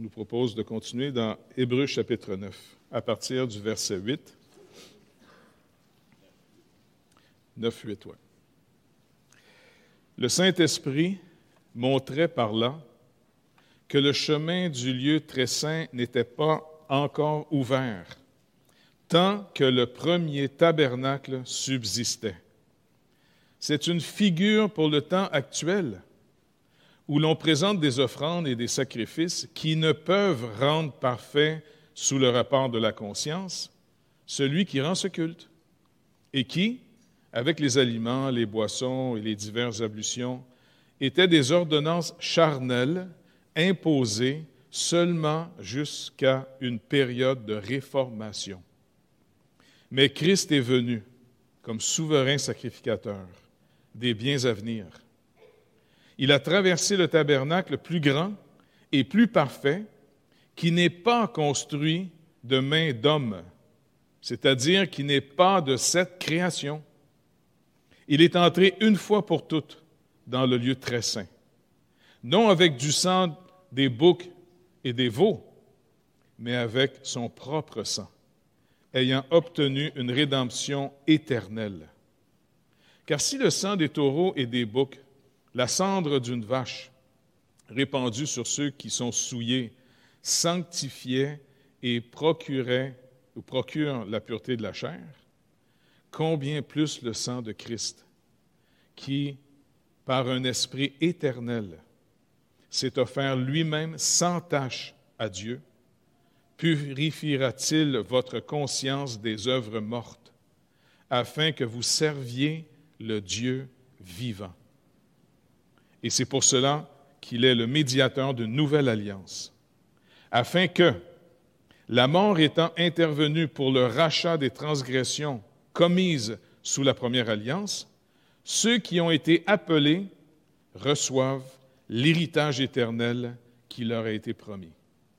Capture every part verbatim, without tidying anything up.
vous propose de continuer dans Hébreux chapitre neuf, à partir du verset huit. neuf, huit, ouais. Le Saint-Esprit montrait par là que le chemin du lieu très saint n'était pas encore ouvert, tant que le premier tabernacle subsistait. C'est une figure pour le temps actuel, où l'on présente des offrandes et des sacrifices qui ne peuvent rendre parfait sous le rapport de la conscience celui qui rend ce culte, et qui, avec les aliments, les boissons et les diverses ablutions, étaient des ordonnances charnelles imposées seulement jusqu'à une période de réformation. Mais Christ est venu comme souverain sacrificateur des biens à venir. Il a traversé le tabernacle plus grand et plus parfait qui n'est pas construit de main d'homme, c'est-à-dire qui n'est pas de cette création. Il est entré une fois pour toutes dans le lieu très saint, non avec du sang des boucs et des veaux, mais avec son propre sang, ayant obtenu une rédemption éternelle. Car si le sang des taureaux et des boucs, la cendre d'une vache, répandue sur ceux qui sont souillés, sanctifiait et procurait ou procure la pureté de la chair, combien plus le sang de Christ, qui, par un esprit éternel, s'est offert lui-même sans tache à Dieu, purifiera-t-il votre conscience des œuvres mortes, afin que vous serviez le Dieu vivant. Et c'est pour cela qu'il est le médiateur d'une nouvelle alliance, afin que, la mort étant intervenue pour le rachat des transgressions commises sous la première alliance, ceux qui ont été appelés reçoivent l'héritage éternel qui leur a été promis.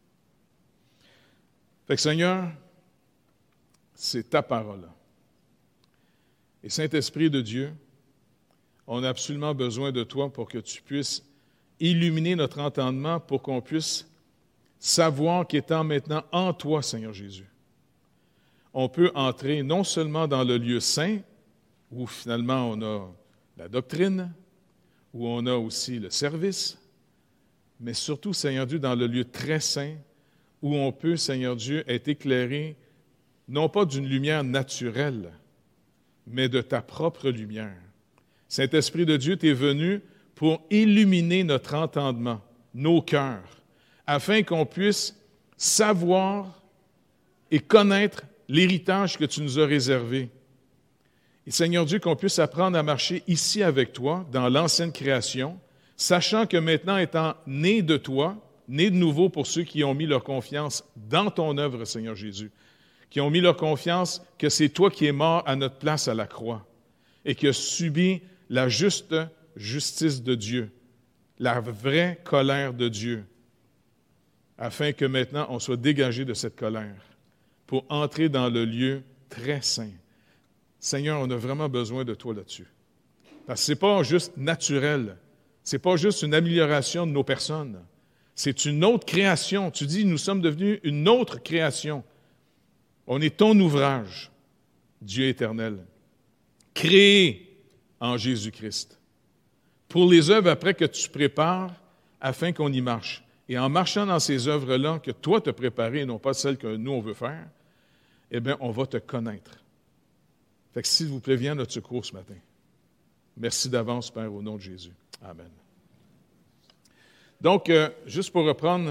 Fait que Seigneur, c'est ta parole. Et Saint-Esprit de Dieu, on a absolument besoin de toi pour que tu puisses illuminer notre entendement pour qu'on puisse savoir qu'étant maintenant en toi, Seigneur Jésus, on peut entrer non seulement dans le lieu saint, où finalement on a la doctrine, où on a aussi le service, mais surtout, Seigneur Dieu, dans le lieu très saint, où on peut, Seigneur Dieu, être éclairé, non pas d'une lumière naturelle, mais de ta propre lumière. Saint-Esprit de Dieu, tu es venu pour illuminer notre entendement, nos cœurs, afin qu'on puisse savoir et connaître l'héritage que tu nous as réservé. Et Seigneur Dieu, qu'on puisse apprendre à marcher ici avec toi, dans l'ancienne création, sachant que maintenant, étant né de toi, né de nouveau pour ceux qui ont mis leur confiance dans ton œuvre, Seigneur Jésus, qui ont mis leur confiance que c'est toi qui es mort à notre place à la croix et qui as subi la juste justice de Dieu, la vraie colère de Dieu, afin que maintenant on soit dégagé de cette colère pour entrer dans le lieu très saint. Seigneur, on a vraiment besoin de toi là-dessus. Parce que ce n'est pas juste naturel, ce n'est pas juste une amélioration de nos personnes, c'est une autre création. Tu dis, nous sommes devenus une autre création. On est ton ouvrage, Dieu éternel, créé en Jésus-Christ, pour les œuvres après que tu prépares afin qu'on y marche. Et en marchant dans ces œuvres-là que toi t'as préparées et non pas celles que nous on veut faire, eh bien, on va te connaître. Fait que s'il vous plaît, viens à notre secours ce matin. Merci d'avance, Père, au nom de Jésus. Amen. Donc, euh, juste pour reprendre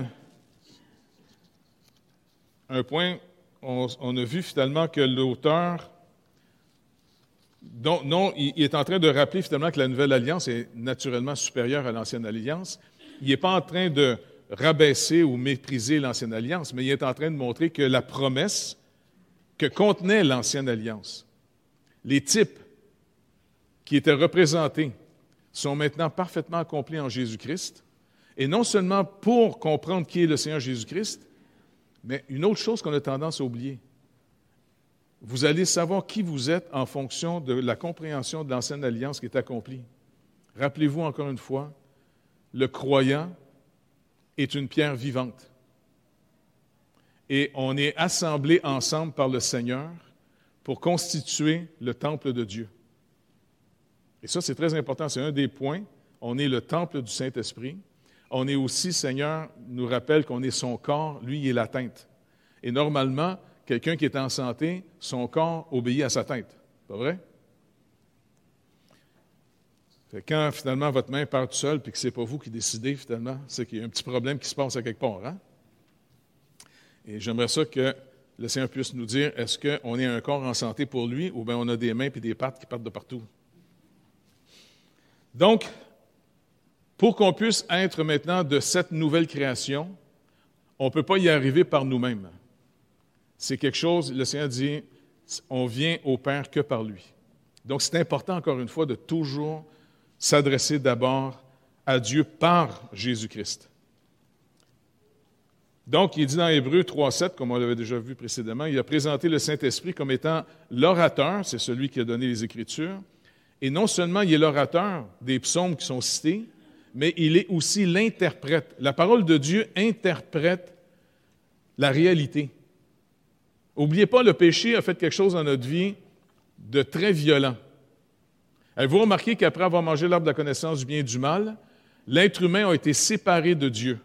un point, on, on a vu finalement que l'auteur, non, non, il, il est en train de rappeler finalement que la nouvelle alliance est naturellement supérieure à l'ancienne alliance. Il n'est pas en train de rabaisser ou mépriser l'ancienne alliance, mais il est en train de montrer que la promesse que contenait l'ancienne alliance, les types qui étaient représentés, sont maintenant parfaitement accomplis en Jésus-Christ. Et non seulement pour comprendre qui est le Seigneur Jésus-Christ, mais une autre chose qu'on a tendance à oublier. Vous allez savoir qui vous êtes en fonction de la compréhension de l'ancienne alliance qui est accomplie. Rappelez-vous encore une fois, le croyant est une pierre vivante. et on est assemblés ensemble par le Seigneur pour constituer le temple de Dieu. Et ça, c'est très important, c'est un des points. On est le temple du Saint-Esprit. On est aussi, Seigneur nous rappelle qu'on est son corps, lui, il est la tête. Et normalement, quelqu'un qui est en santé, son corps obéit à sa tête. Pas vrai? Fait que quand, finalement, votre main part tout seul et que ce n'est pas vous qui décidez, finalement, c'est qu'il y a un petit problème qui se passe à quelque part. Hein? Et j'aimerais ça que le Seigneur puisse nous dire, est-ce qu'on est un corps en santé pour lui ou bien on a des mains et des pattes qui partent de partout? Donc, pour qu'on puisse être maintenant de cette nouvelle création, on ne peut pas y arriver par nous-mêmes. C'est quelque chose, le Seigneur dit, on vient au Père que par lui. Donc, c'est important, encore une fois, de toujours s'adresser d'abord à Dieu par Jésus-Christ. Donc, il dit dans Hébreux trois sept, comme on l'avait déjà vu précédemment, il a présenté le Saint-Esprit comme étant l'orateur, c'est celui qui a donné les Écritures, et non seulement il est l'orateur des psaumes qui sont cités, mais il est aussi l'interprète. La parole de Dieu interprète la réalité. N'oubliez pas, le péché a fait quelque chose dans notre vie de très violent. Avez-vous remarqué qu'après avoir mangé l'arbre de la connaissance du bien et du mal, l'être humain a été séparé de Dieu.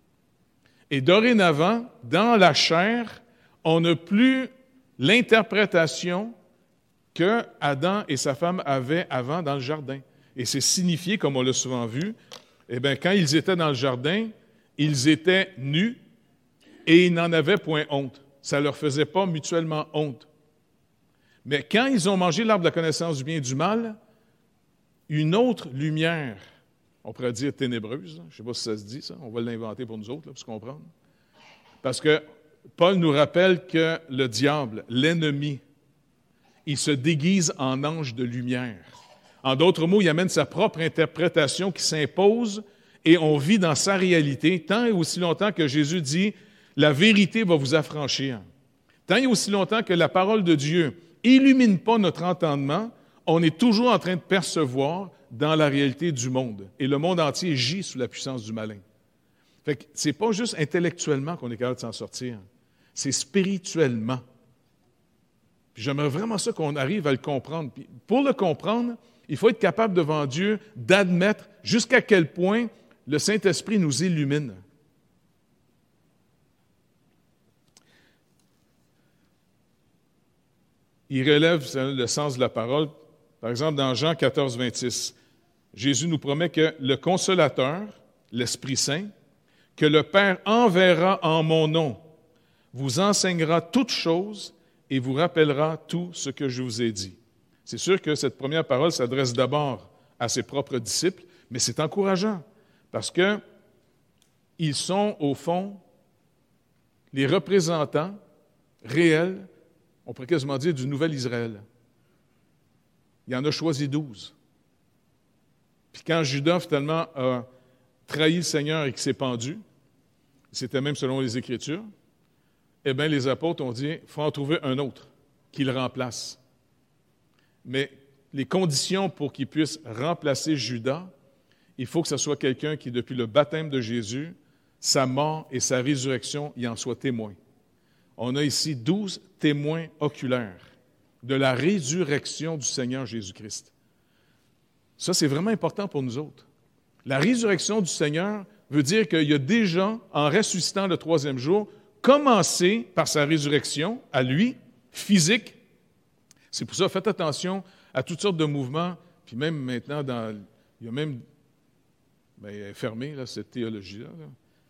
Et dorénavant, dans la chair, on n'a plus l'interprétation que Adam et sa femme avaient avant dans le jardin. Et c'est signifié, comme on l'a souvent vu, eh bien, quand ils étaient dans le jardin, ils étaient nus et ils n'en avaient point honte. Ça ne leur faisait pas mutuellement honte. Mais quand ils ont mangé l'arbre de la connaissance du bien et du mal, une autre lumière, on pourrait dire ténébreuse, je ne sais pas si ça se dit, ça, on va l'inventer pour nous autres, là, pour se comprendre. Parce que Paul nous rappelle que le diable, l'ennemi, il se déguise en ange de lumière. En d'autres mots, il amène sa propre interprétation qui s'impose et on vit dans sa réalité tant et aussi longtemps que Jésus dit « la vérité va vous affranchir ». Tant et aussi longtemps que la parole de Dieu illumine pas notre entendement, on est toujours en train de percevoir dans la réalité du monde. Et le monde entier gît sous la puissance du malin. Fait que c'est pas juste intellectuellement qu'on est capable de s'en sortir, c'est spirituellement. Puis j'aimerais vraiment ça qu'on arrive à le comprendre. Puis pour le comprendre, il faut être capable devant Dieu d'admettre jusqu'à quel point le Saint-Esprit nous illumine. Il relève le sens de la parole. Par exemple, dans Jean quatorze, vingt-six, Jésus nous promet que le Consolateur, l'Esprit Saint, que le Père enverra en mon nom, vous enseignera toutes choses et vous rappellera tout ce que je vous ai dit. C'est sûr que cette première parole s'adresse d'abord à ses propres disciples, mais c'est encourageant parce qu'ils sont, au fond, les représentants réels, on pourrait quasiment dire, du nouvel Israël. Il en a choisi douze. Puis quand Judas, finalement, a trahi le Seigneur et qu'il s'est pendu, c'était même selon les Écritures, eh bien, les apôtres ont dit, il faut en trouver un autre qui le remplace. Mais les conditions pour qu'il puisse remplacer Judas, il faut que ce soit quelqu'un qui, depuis le baptême de Jésus, sa mort et sa résurrection, y en soit témoin. On a ici douze témoins oculaires de la résurrection du Seigneur Jésus-Christ. Ça, c'est vraiment important pour nous autres. La résurrection du Seigneur veut dire qu'il y a déjà, en ressuscitant le troisième jour, commencé par sa résurrection, à lui, physique. C'est pour ça, faites attention à toutes sortes de mouvements, puis même maintenant, dans, il y a même, bien, fermé, là, cette théologie-là. Là.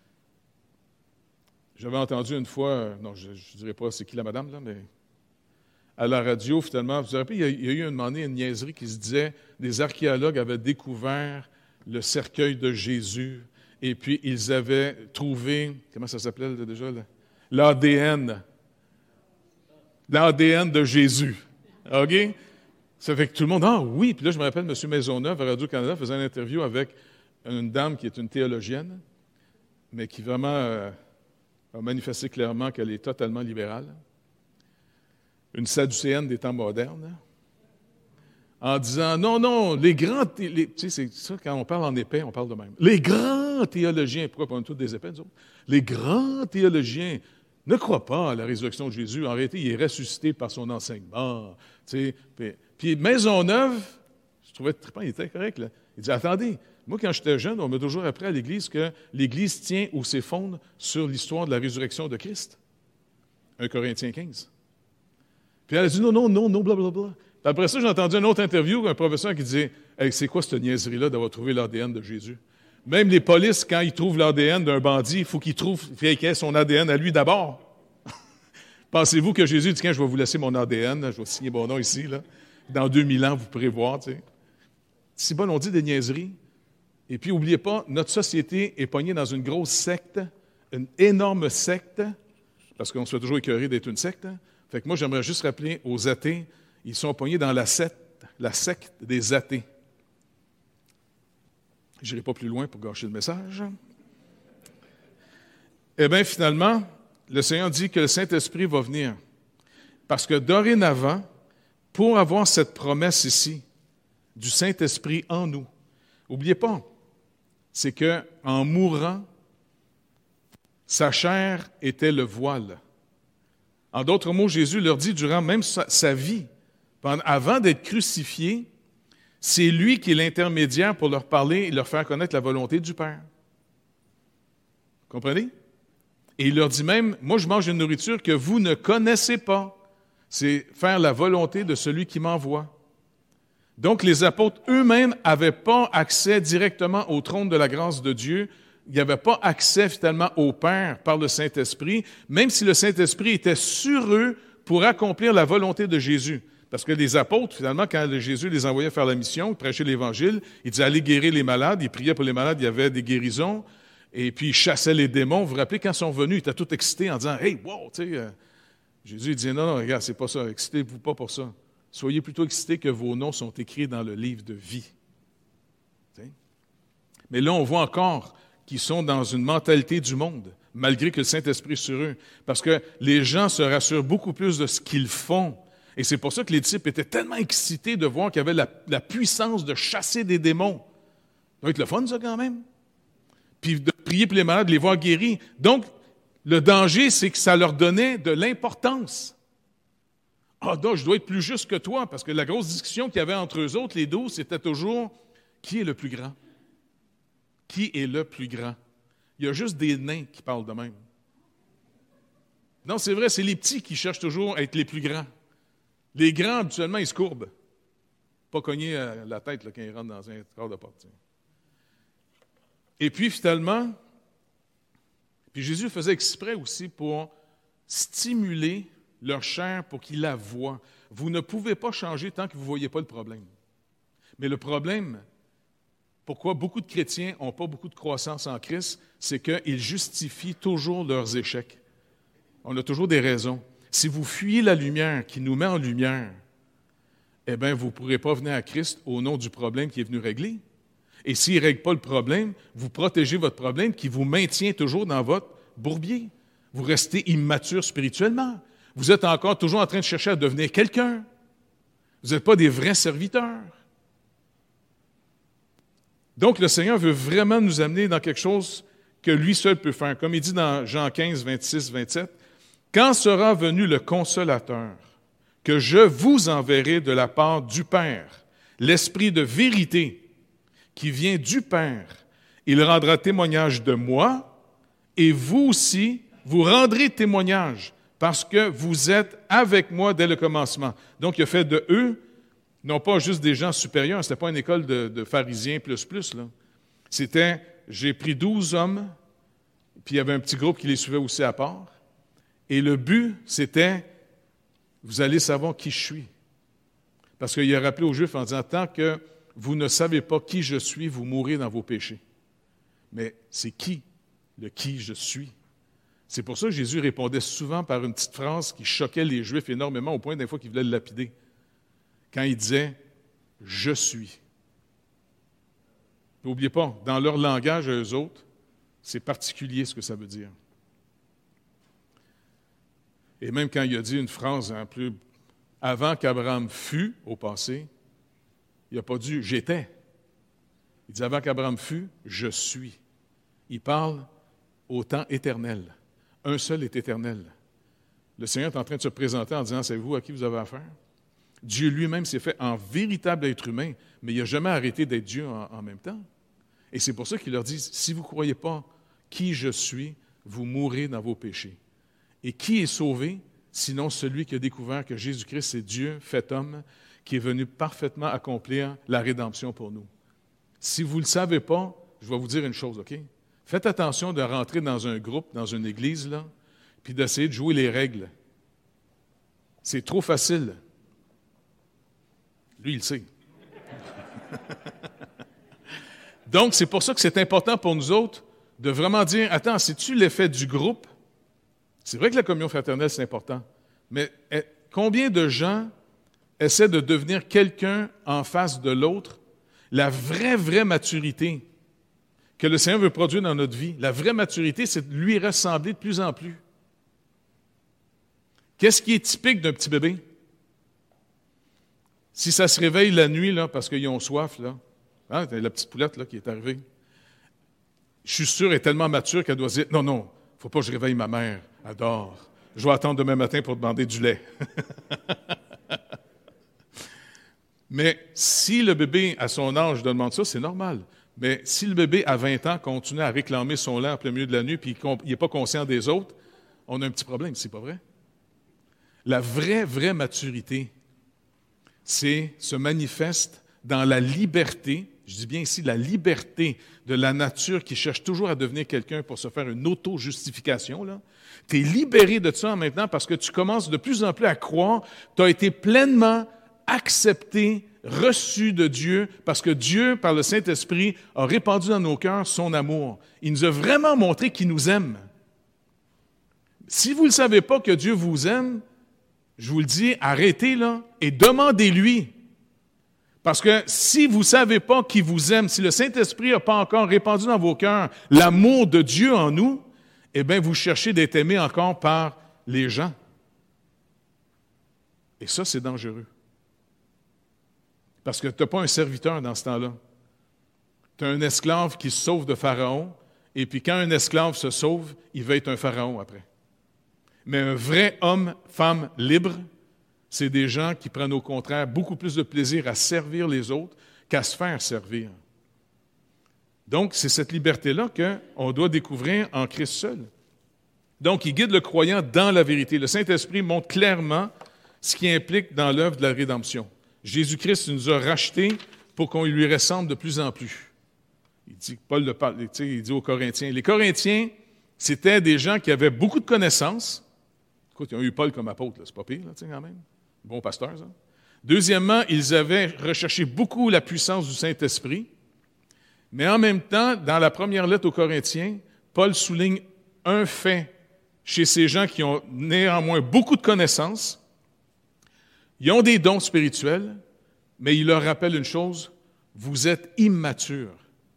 J'avais entendu une fois, non, je ne dirais pas c'est qui la madame, là, mais à la radio, finalement, vous vous rappelez, il y a, il y a eu un moment donné une niaiserie qui se disait, des archéologues avaient découvert le cercueil de Jésus, et puis ils avaient trouvé, comment ça s'appelait là, déjà, l'A D N, l'A D N de Jésus. OK? Ça fait que tout le monde, ah oui, puis là, je me rappelle, M. Maisonneuve, à Radio-Canada, faisait une interview avec une dame qui est une théologienne, mais qui vraiment euh, a manifesté clairement qu'elle est totalement libérale. Une sadducéenne des temps modernes, en disant, non, non, les grands... Les, tu sais, c'est ça, quand on parle en épais, on parle de même. Les grands théologiens, pourquoi on est tous des épais, nous autres? Les grands théologiens ne crois pas à la résurrection de Jésus. En réalité, il est ressuscité par son enseignement. Tu sais. Puis, puis Maisonneuve, je trouvais trippant, il était correct, là. Il dit, attendez, moi, quand j'étais jeune, on m'a toujours appris à l'Église que l'Église tient ou s'effonde sur l'histoire de la résurrection de Christ. un Corinthiens quinze. Puis elle a dit, non, non, non, non, blablabla. Puis après ça, j'ai entendu une autre interview d'un professeur qui disait, hey, c'est quoi cette niaiserie-là d'avoir trouvé l'A D N de Jésus? Même les polices, quand ils trouvent l'A D N d'un bandit, il faut qu'ils trouvent qu'il ait son A D N à lui d'abord. Pensez-vous que Jésus dit, quand je vais vous laisser mon A D N, là, je vais signer mon nom ici, là. Dans deux mille ans, vous pourrez voir, tu sais. C'est bon, on dit des niaiseries. Et puis, n'oubliez pas, notre société est pognée dans une grosse secte, une énorme secte, parce qu'on se fait toujours écœurer d'être une secte. Hein? Fait que moi, j'aimerais juste rappeler aux athées, ils sont pognés dans la secte, la secte des athées. Je n'irai pas plus loin pour gâcher le message. Eh bien, finalement, le Seigneur dit que le Saint-Esprit va venir. Parce que dorénavant, pour avoir cette promesse ici, du Saint-Esprit en nous, n'oubliez pas, c'est qu'en mourant, sa chair était le voile. En d'autres mots, Jésus leur dit, durant même sa, sa vie, pendant, avant d'être crucifié, c'est lui qui est l'intermédiaire pour leur parler et leur faire connaître la volonté du Père. Comprenez? Et il leur dit même, moi je mange une nourriture que vous ne connaissez pas. C'est faire la volonté de celui qui m'envoie. Donc les apôtres eux-mêmes n'avaient pas accès directement au trône de la grâce de Dieu. Ils n'avaient pas accès finalement au Père par le Saint-Esprit, même si le Saint-Esprit était sur eux pour accomplir la volonté de Jésus. Parce que les apôtres, finalement, quand Jésus les envoyait faire la mission, prêcher l'Évangile, il disait « Allez guérir les malades », il priait pour les malades, il y avait des guérisons, et puis il chassait les démons. Vous vous rappelez, quand ils sont venus, ils étaient tous excités en disant « Hey, wow! » tu sais, euh, Jésus il disait « Non, non, regarde, c'est pas ça, excitez-vous pas pour ça. Soyez plutôt excités que vos noms sont écrits dans le livre de vie. » Mais là, on voit encore qu'ils sont dans une mentalité du monde, malgré que le Saint-Esprit est sur eux, parce que les gens se rassurent beaucoup plus de ce qu'ils font. Et c'est pour ça que les disciples étaient tellement excités de voir qu'il y avait la, la puissance de chasser des démons. Ça doit être le fun, ça, quand même. Puis de prier pour les malades, de les voir guéris. Donc, le danger, c'est que ça leur donnait de l'importance. Ah, donc, je dois être plus juste que toi, parce que la grosse discussion qu'il y avait entre eux autres, les douze, c'était toujours qui est le plus grand? Qui est le plus grand? Il y a juste des nains qui parlent de même. Non, c'est vrai, c'est les petits qui cherchent toujours à être les plus grands. Les grands, habituellement, ils se courbent. Pas cogner la tête là, quand ils rentrent dans un corps de porte. Et puis, finalement, puis Jésus faisait exprès aussi pour stimuler leur chair pour qu'ils la voient. Vous ne pouvez pas changer tant que vous ne voyez pas le problème. Mais le problème, pourquoi beaucoup de chrétiens n'ont pas beaucoup de croissance en Christ, c'est qu'ils justifient toujours leurs échecs. On a toujours des raisons. Si vous fuyez la lumière qui nous met en lumière, eh bien, vous ne pourrez pas venir à Christ au nom du problème qui est venu régler. Et s'il ne règle pas le problème, vous protégez votre problème qui vous maintient toujours dans votre bourbier. Vous restez immature spirituellement. Vous êtes encore toujours en train de chercher à devenir quelqu'un. Vous n'êtes pas des vrais serviteurs. Donc, le Seigneur veut vraiment nous amener dans quelque chose que lui seul peut faire. Comme il dit dans Jean quinze, vingt-six, vingt-sept, « Quand sera venu le Consolateur, que je vous enverrai de la part du Père, l'Esprit de vérité qui vient du Père, il rendra témoignage de moi, et vous aussi, vous rendrez témoignage, parce que vous êtes avec moi dès le commencement. » Donc, il a fait de eux, non pas juste des gens supérieurs, ce n'était pas une école de, de pharisiens plus plus, là. C'était, j'ai pris douze hommes, puis il y avait un petit groupe qui les suivait aussi à part, et le but, c'était, vous allez savoir qui je suis. Parce qu'il a rappelé aux Juifs en disant, tant que vous ne savez pas qui je suis, vous mourrez dans vos péchés. Mais c'est qui, le qui je suis? C'est pour ça que Jésus répondait souvent par une petite phrase qui choquait les Juifs énormément, au point des fois qu'ils voulaient le lapider. Quand il disait « Je suis ». N'oubliez pas, dans leur langage à eux autres, c'est particulier ce que ça veut dire. Et même quand il a dit une phrase un peu avant qu'Abraham fût au passé, il n'a pas dit « j'étais ». Il dit « avant qu'Abraham fût, je suis ». Il parle au temps éternel. Un seul est éternel. Le Seigneur est en train de se présenter en disant, savez-vous à qui vous avez affaire? Dieu lui-même s'est fait en véritable être humain, mais il n'a jamais arrêté d'être Dieu en, en même temps. Et c'est pour ça qu'il leur dit, si vous ne croyez pas qui je suis, vous mourrez dans vos péchés. Et qui est sauvé, sinon celui qui a découvert que Jésus-Christ est Dieu fait homme, qui est venu parfaitement accomplir la rédemption pour nous. Si vous ne le savez pas, je vais vous dire une chose, OK? Faites attention de rentrer dans un groupe, dans une église, là, puis d'essayer de jouer les règles. C'est trop facile. Lui, il le sait. Donc, c'est pour ça que c'est important pour nous autres de vraiment dire, attends, c'est-tu l'effet du groupe? C'est vrai que la communion fraternelle, c'est important, mais combien de gens essaient de devenir quelqu'un en face de l'autre? La vraie, vraie maturité que le Seigneur veut produire dans notre vie, la vraie maturité, c'est de lui ressembler de plus en plus. Qu'est-ce qui est typique d'un petit bébé? Si ça se réveille la nuit, là, parce qu'ils ont soif, là, hein, la petite poulette là, qui est arrivée, je suis sûr, elle est tellement mature qu'elle doit dire, non, non, il ne faut pas que je réveille ma mère, elle dort. Je vais attendre demain matin pour demander du lait. Mais si le bébé, à son âge, demande ça, c'est normal. Mais si le bébé, à vingt ans, continue à réclamer son lait en plein milieu de la nuit et qu'il n'est pas conscient des autres, on a un petit problème, c'est pas vrai? La vraie, vraie maturité, c'est se manifeste dans la liberté, je dis bien ici la liberté de la nature qui cherche toujours à devenir quelqu'un pour se faire une auto-justification. Tu es libéré de ça maintenant parce que tu commences de plus en plus à croire, tu as été pleinement accepté, reçu de Dieu, parce que Dieu, par le Saint-Esprit, a répandu dans nos cœurs son amour. Il nous a vraiment montré qu'il nous aime. Si vous ne savez pas que Dieu vous aime, je vous le dis, arrêtez là et demandez-lui. Parce que si vous ne savez pas qu'il vous aime, si le Saint-Esprit n'a pas encore répandu dans vos cœurs l'amour de Dieu en nous, eh bien, vous cherchez d'être aimé encore par les gens. Et ça, c'est dangereux. Parce que tu n'as pas un serviteur dans ce temps-là. Tu as un esclave qui se sauve de Pharaon, et puis quand un esclave se sauve, il va être un Pharaon après. Mais un vrai homme, femme libre, c'est des gens qui prennent au contraire beaucoup plus de plaisir à servir les autres qu'à se faire servir. Donc, c'est cette liberté-là qu'on doit découvrir en Christ seul. Donc, il guide le croyant dans la vérité. Le Saint-Esprit montre clairement ce qui implique dans l'œuvre de la rédemption. Jésus-Christ nous a rachetés pour qu'on lui ressemble de plus en plus. Il dit, Paul le parle, il dit aux Corinthiens. Les Corinthiens, c'était des gens qui avaient beaucoup de connaissances. Écoute, ils ont eu Paul comme apôtre, là, c'est pas pire, là, quand même. Bon pasteur, ça. Deuxièmement, ils avaient recherché beaucoup la puissance du Saint-Esprit. Mais en même temps, dans la première lettre aux Corinthiens, Paul souligne un fait chez ces gens qui ont néanmoins beaucoup de connaissances. Ils ont des dons spirituels, mais il leur rappelle une chose, vous êtes immatures.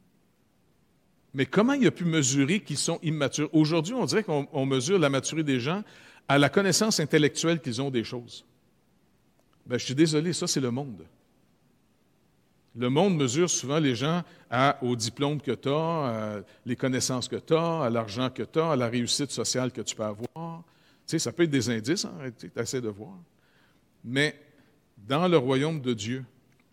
Mais comment il a pu mesurer qu'ils sont immatures? Aujourd'hui, on dirait qu'on on mesure la maturité des gens à la connaissance intellectuelle qu'ils ont des choses. Bien, je suis désolé, ça, c'est le monde. Le monde mesure souvent les gens à, au diplôme que tu as, à les connaissances que tu as, à l'argent que tu as, à la réussite sociale que tu peux avoir. Tu sais, ça peut être des indices, hein, tu essaies de voir. Mais dans le royaume de Dieu,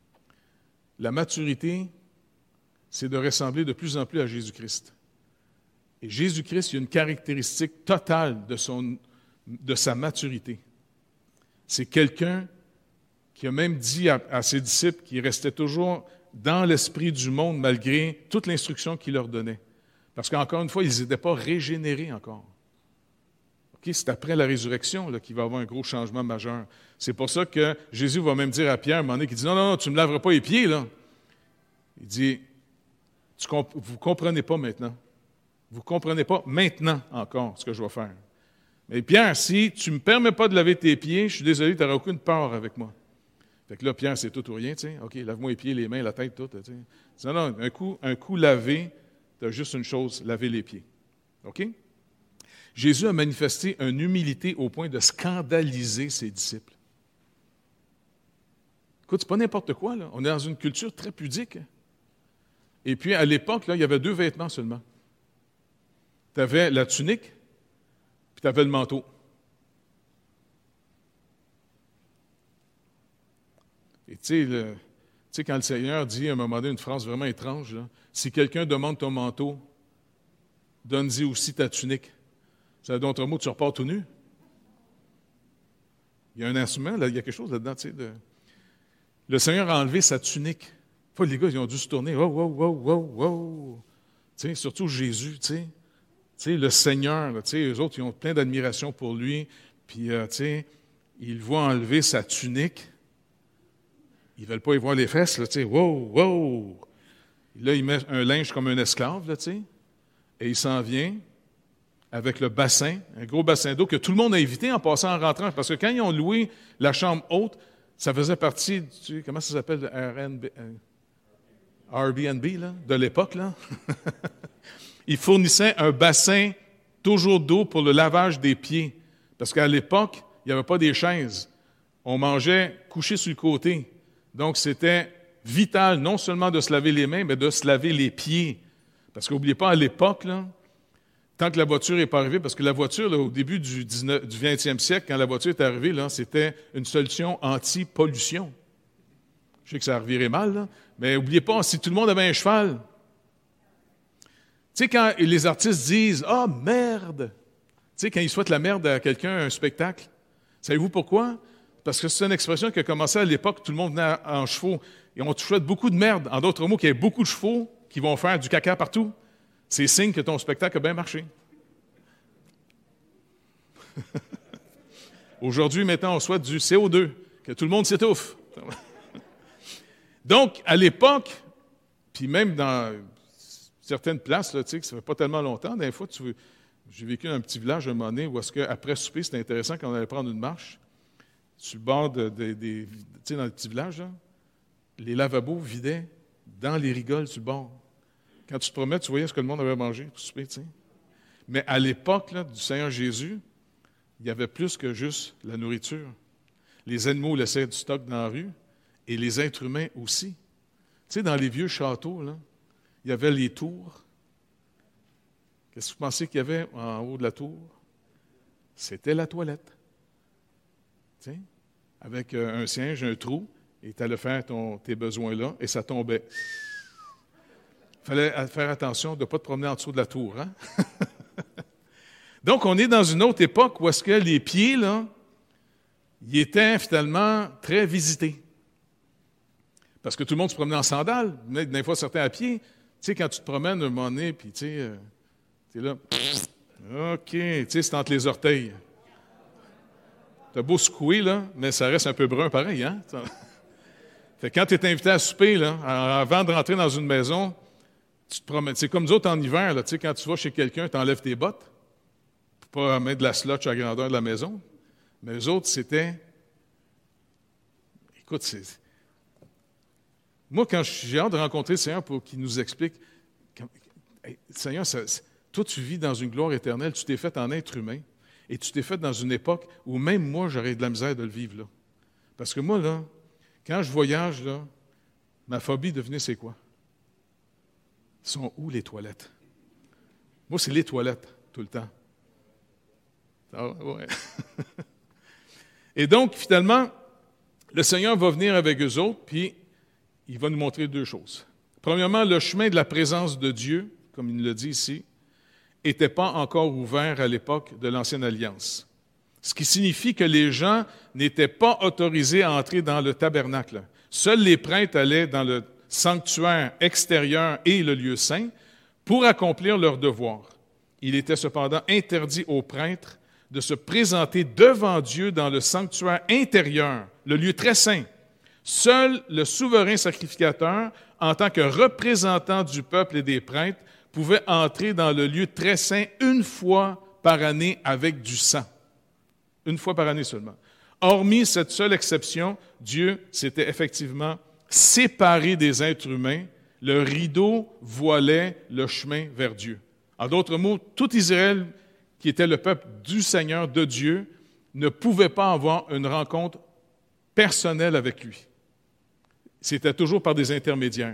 la maturité, c'est de ressembler de plus en plus à Jésus-Christ. Et Jésus-Christ, il y a une caractéristique totale de, son, de sa maturité. C'est quelqu'un qui a même dit à, à ses disciples qu'il restait toujours dans l'esprit du monde malgré toute l'instruction qu'il leur donnait. Parce qu'encore une fois, ils n'étaient pas régénérés encore. Okay? C'est après la résurrection là, qu'il va y avoir un gros changement majeur. C'est pour ça que Jésus va même dire à Pierre, à un moment donné, qu'il dit « Non, non, non, tu ne me laveras pas les pieds. » là. Il dit tu comp- « Vous ne comprenez pas maintenant. Vous ne comprenez pas maintenant encore ce que je vais faire. Mais Pierre, si tu ne me permets pas de laver tes pieds, je suis désolé, tu n'auras aucune part avec moi. » Fait que là, Pierre, c'est tout ou rien, tu sais. OK, lave-moi les pieds, les mains, la tête, tout, tu sais. Il dit, non, non, un coup, un coup lavé, tu as juste une chose, laver les pieds. OK? Jésus a manifesté une humilité au point de scandaliser ses disciples. Écoute, c'est pas n'importe quoi, là. On est dans une culture très pudique. Et puis, à l'époque, là, il y avait deux vêtements seulement. Tu avais la tunique, puis tu avais le manteau. Et tu sais, le, tu sais, quand le Seigneur dit à un moment donné une phrase vraiment étrange, là, si quelqu'un demande ton manteau, donne-y aussi ta tunique. Ça veut dire, d'autres mots, tu repars tout nu. Il y a un instrument, là, il y a quelque chose là-dedans. Tu sais, de... Le Seigneur a enlevé sa tunique. Pas les gars, ils ont dû se tourner. Wow, wow, wow, wow, wow. Tu sais, surtout Jésus, tu sais. Tu sais, le Seigneur, là, tu sais, eux autres, ils ont plein d'admiration pour lui. Puis, euh, tu sais, ils voient enlever sa tunique. Ils ne veulent pas y voir les fesses, là, tu sais. Wow, wow. Là, il met un linge comme un esclave, là, tu sais. Et il s'en vient avec le bassin, un gros bassin d'eau que tout le monde a évité en passant en rentrant. Parce que quand ils ont loué la chambre haute, ça faisait partie, tu sais, comment ça s'appelle, le Airbnb, là, de l'époque, là. Ils fournissaient un bassin toujours d'eau pour le lavage des pieds. Parce qu'à l'époque, il n'y avait pas des chaises. On mangeait couché sur le côté. Donc, c'était vital non seulement de se laver les mains, mais de se laver les pieds. Parce qu'n'oubliez pas, à l'époque, là, tant que la voiture n'est pas arrivée, parce que la voiture, là, au début du, dix-neuvième, du vingtième siècle, quand la voiture est arrivée, là, c'était une solution anti-pollution. Je sais que ça a reviré mal, là, mais n'oubliez pas, si tout le monde avait un cheval, tu sais, quand les artistes disent « Ah, oh, merde! » Tu sais, quand ils souhaitent la merde à quelqu'un, un spectacle, savez-vous pourquoi? Parce que c'est une expression qui a commencé à l'époque, tout le monde venait en chevaux, et on te souhaite beaucoup de merde. En d'autres mots, qu'il y ait beaucoup de chevaux qui vont faire du caca partout. C'est signe que ton spectacle a bien marché. Aujourd'hui, maintenant, on souhaite du C O deux, que tout le monde s'étouffe. Donc, à l'époque, puis même dans certaines places, là, tu sais, que ça ne fait pas tellement longtemps, des fois, tu, j'ai vécu dans un petit village à un moment donné où est-ce qu'après souper, c'était intéressant quand on allait prendre une marche, sur le bord de, de, de, tu sais, dans les petits villages, là, les lavabos vidaient dans les rigoles sur le bord. Quand tu te promets, tu voyais ce que le monde avait mangé pour souper, tu sais. Mais à l'époque là, du Seigneur Jésus, il y avait plus que juste la nourriture. Les animaux laissaient du stock dans la rue et les êtres humains aussi. Tu sais, dans les vieux châteaux, là, il y avait les tours. Qu'est-ce que vous pensez qu'il y avait en haut de la tour? C'était la toilette. Tu sais, avec un singe, un trou, et tu allais faire ton, tes besoins là, et ça tombait. Il fallait faire attention de ne pas te promener en dessous de la tour. Hein? Donc, on est dans une autre époque où est-ce que les pieds, là, ils étaient finalement très visités. Parce que tout le monde se promenait en sandales, mais des fois certains à pied. Tu sais, quand tu te promènes un moment donné, puis tu sais, euh, tu es là, OK, tu sais, c'est entre les orteils. Tu as beau secouer, là, mais ça reste un peu brun pareil, hein? Fait que quand tu es invité à souper, là, avant de rentrer dans une maison, tu te promènes. C'est comme nous autres en hiver, là, tu sais, quand tu vas chez quelqu'un, tu enlèves tes bottes pour pas mettre de la slotch à la grandeur de la maison. Mais eux autres, c'était... Écoute, c'est... Moi, quand j'ai hâte de rencontrer le Seigneur pour qu'il nous explique... Quand... Hey, Seigneur, ça... toi, tu vis dans une gloire éternelle, tu t'es fait en être humain, et tu t'es fait dans une époque où même moi, j'aurais de la misère de le vivre, là. Parce que moi, là, quand je voyage, là, ma phobie devenait c'est quoi? Sont où les toilettes? Moi, c'est les toilettes, tout le temps. Ah, ouais. Et donc, finalement, le Seigneur va venir avec eux autres, puis il va nous montrer deux choses. Premièrement, le chemin de la présence de Dieu, comme il le dit ici, n'était pas encore ouvert à l'époque de l'Ancienne Alliance. Ce qui signifie que les gens n'étaient pas autorisés à entrer dans le tabernacle. Seuls les prêtres allaient dans le sanctuaire extérieur et le lieu saint pour accomplir leur devoir. Il était cependant interdit aux prêtres de se présenter devant Dieu dans le sanctuaire intérieur, le lieu très saint. Seul le souverain sacrificateur, en tant que représentant du peuple et des prêtres, pouvait entrer dans le lieu très saint une fois par année avec du sang. Une fois par année seulement. Hormis cette seule exception, Dieu s'était effectivement séparé des êtres humains. Le rideau voilait le chemin vers Dieu. En d'autres mots, tout Israël, qui était le peuple du Seigneur, de Dieu, ne pouvait pas avoir une rencontre personnelle avec lui. C'était toujours par des intermédiaires.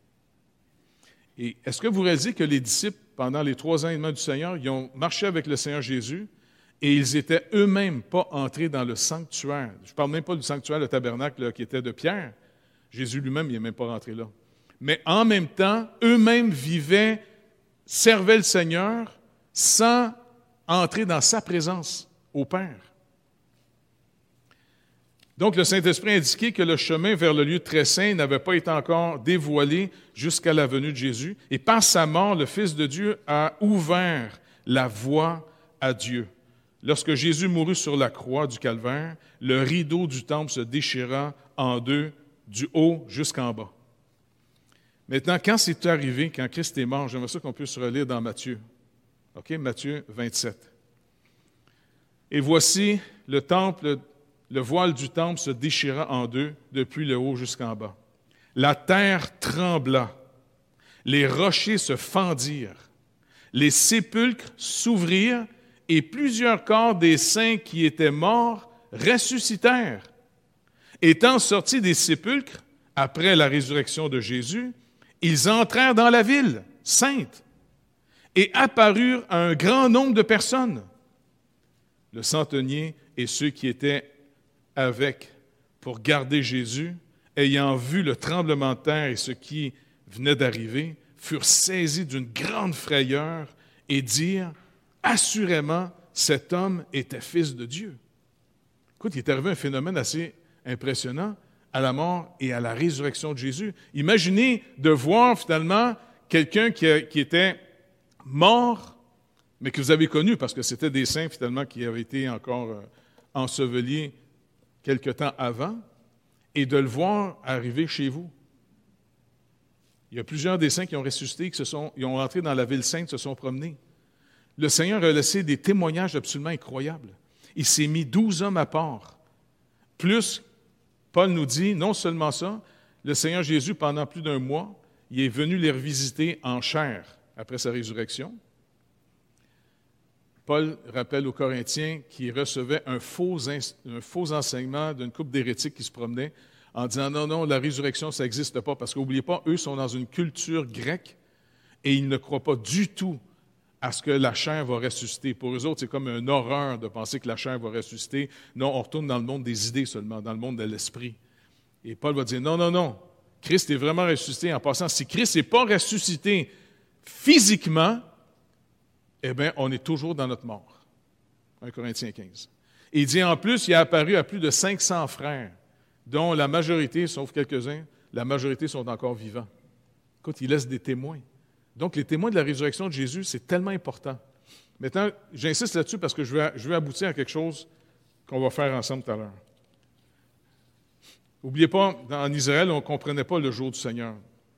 Et est-ce que vous réalisez que les disciples, pendant les trois ans et demi du Seigneur, ils ont marché avec le Seigneur Jésus et ils étaient eux-mêmes pas entrés dans le sanctuaire. Je ne parle même pas du sanctuaire, le tabernacle là, qui était de pierre, Jésus lui-même, il n'est même pas rentré là. Mais en même temps, eux-mêmes vivaient, servaient le Seigneur sans entrer dans sa présence au Père. Donc, le Saint-Esprit indiquait que le chemin vers le lieu très saint n'avait pas été encore dévoilé jusqu'à la venue de Jésus. Et par sa mort, le Fils de Dieu a ouvert la voie à Dieu. Lorsque Jésus mourut sur la croix du Calvaire, le rideau du temple se déchira en deux, du haut jusqu'en bas. Maintenant, quand c'est arrivé, quand Christ est mort, j'aimerais ça qu'on puisse relire dans Matthieu. OK, Matthieu vingt-sept. Et voici, le temple, le voile du temple se déchira en deux, depuis le haut jusqu'en bas. La terre trembla, les rochers se fendirent, les sépulcres s'ouvrirent, et plusieurs corps des saints qui étaient morts ressuscitèrent. Étant sortis des sépulcres, après la résurrection de Jésus, ils entrèrent dans la ville sainte et apparurent à un grand nombre de personnes. Le centenier et ceux qui étaient avec pour garder Jésus, ayant vu le tremblement de terre et ce qui venait d'arriver, furent saisis d'une grande frayeur et dirent « Assurément, cet homme était fils de Dieu. » Écoute, il est arrivé un phénomène assez impressionnant à la mort et à la résurrection de Jésus. Imaginez de voir finalement quelqu'un qui, a, qui était mort, mais que vous avez connu, parce que c'était des saints finalement qui avaient été encore euh, ensevelis quelque temps avant, et de le voir arriver chez vous. Il y a plusieurs des saints qui ont ressuscité, qui se sont, ils ont entré dans la ville sainte, se sont promenés. Le Seigneur a laissé des témoignages absolument incroyables. Il s'est mis douze hommes à part. Plus, Paul nous dit, non seulement ça, le Seigneur Jésus, pendant plus d'un mois, il est venu les revisiter en chair après sa résurrection. Paul rappelle aux Corinthiens qu'il recevait un faux, un faux enseignement d'une couple d'hérétiques qui se promenaient en disant « Non, non, la résurrection, ça n'existe pas. » Parce qu'oubliez pas, eux sont dans une culture grecque et ils ne croient pas du tout à ce que la chair va ressusciter. Pour eux autres, c'est comme une horreur de penser que la chair va ressusciter. Non, on retourne dans le monde des idées seulement, dans le monde de l'esprit. Et Paul va dire « Non, non, non, Christ est vraiment ressuscité. » En passant, si Christ n'est pas ressuscité physiquement, eh bien, on est toujours dans notre mort. un Corinthiens quinze. Et il dit en plus, il a apparu à plus de cinq cents frères, dont la majorité, sauf quelques-uns, la majorité sont encore vivants. Écoute, il laisse des témoins. Donc, les témoins de la résurrection de Jésus, c'est tellement important. Maintenant, j'insiste là-dessus parce que je veux, je veux aboutir à quelque chose qu'on va faire ensemble tout à l'heure. N'oubliez pas, en Israël, on ne comprenait pas le jour du Seigneur.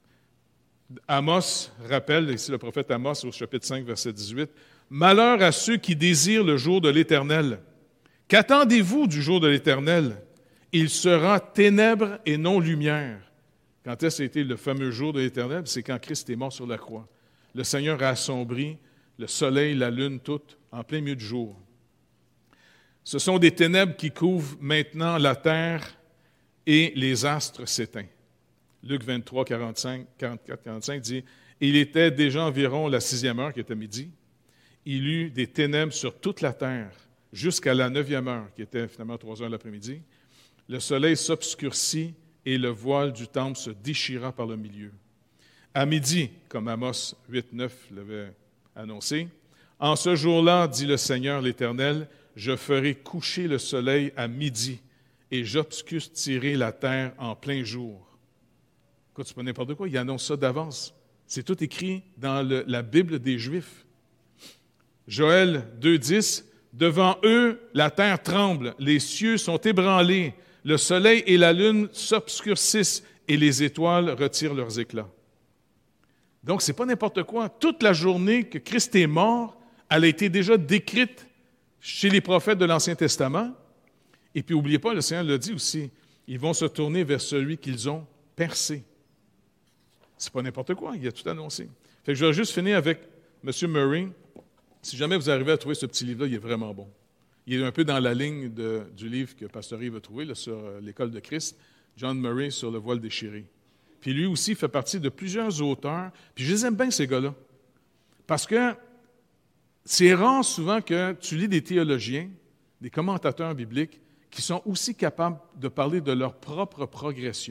Amos rappelle, ici le prophète Amos au chapitre cinq, verset dix-huit, « Malheur à ceux qui désirent le jour de l'Éternel. Qu'attendez-vous du jour de l'Éternel? Il sera ténèbres et non lumière. » Quand est-ce que c'était le fameux jour de l'Éternel? C'est quand Christ est mort sur la croix. Le Seigneur a assombri le soleil, la lune, tout, en plein milieu du jour. Ce sont des ténèbres qui couvrent maintenant la terre et les astres s'éteignent. Luc vingt-trois, quarante-cinq, quarante-quatre, quarante-cinq dit « Il était déjà environ la sixième heure, qui était midi. Il eut des ténèbres sur toute la terre, jusqu'à la neuvième heure, qui était finalement trois heures l'après-midi. Le soleil s'obscurcit et le voile du temple se déchira par le milieu. À midi, comme Amos huit, neuf l'avait annoncé, « En ce jour-là, dit le Seigneur l'Éternel, je ferai coucher le soleil à midi et j'obscurcirai la terre en plein jour. » Écoute, c'est pas n'importe quoi, il annonce ça d'avance. C'est tout écrit dans le, la Bible des Juifs. Joël deux, dix, « Devant eux, la terre tremble, les cieux sont ébranlés, le soleil et la lune s'obscurcissent et les étoiles retirent leurs éclats. » Donc, ce n'est pas n'importe quoi. Toute la journée que Christ est mort, elle a été déjà décrite chez les prophètes de l'Ancien Testament. Et puis, n'oubliez pas, le Seigneur l'a dit aussi, ils vont se tourner vers celui qu'ils ont percé. C'est pas n'importe quoi, il a tout annoncé. Fait que je vais juste finir avec M. Murray. Si jamais vous arrivez à trouver ce petit livre-là, il est vraiment bon. Il est un peu dans la ligne de, du livre que Pasteur Yves a trouvé là, sur euh, l'École de Christ, John Murray sur le voile déchiré. Puis lui aussi fait partie de plusieurs auteurs. Puis je les aime bien, ces gars-là. Parce que c'est rare souvent que tu lis des théologiens, des commentateurs bibliques, qui sont aussi capables de parler de leur propre progression,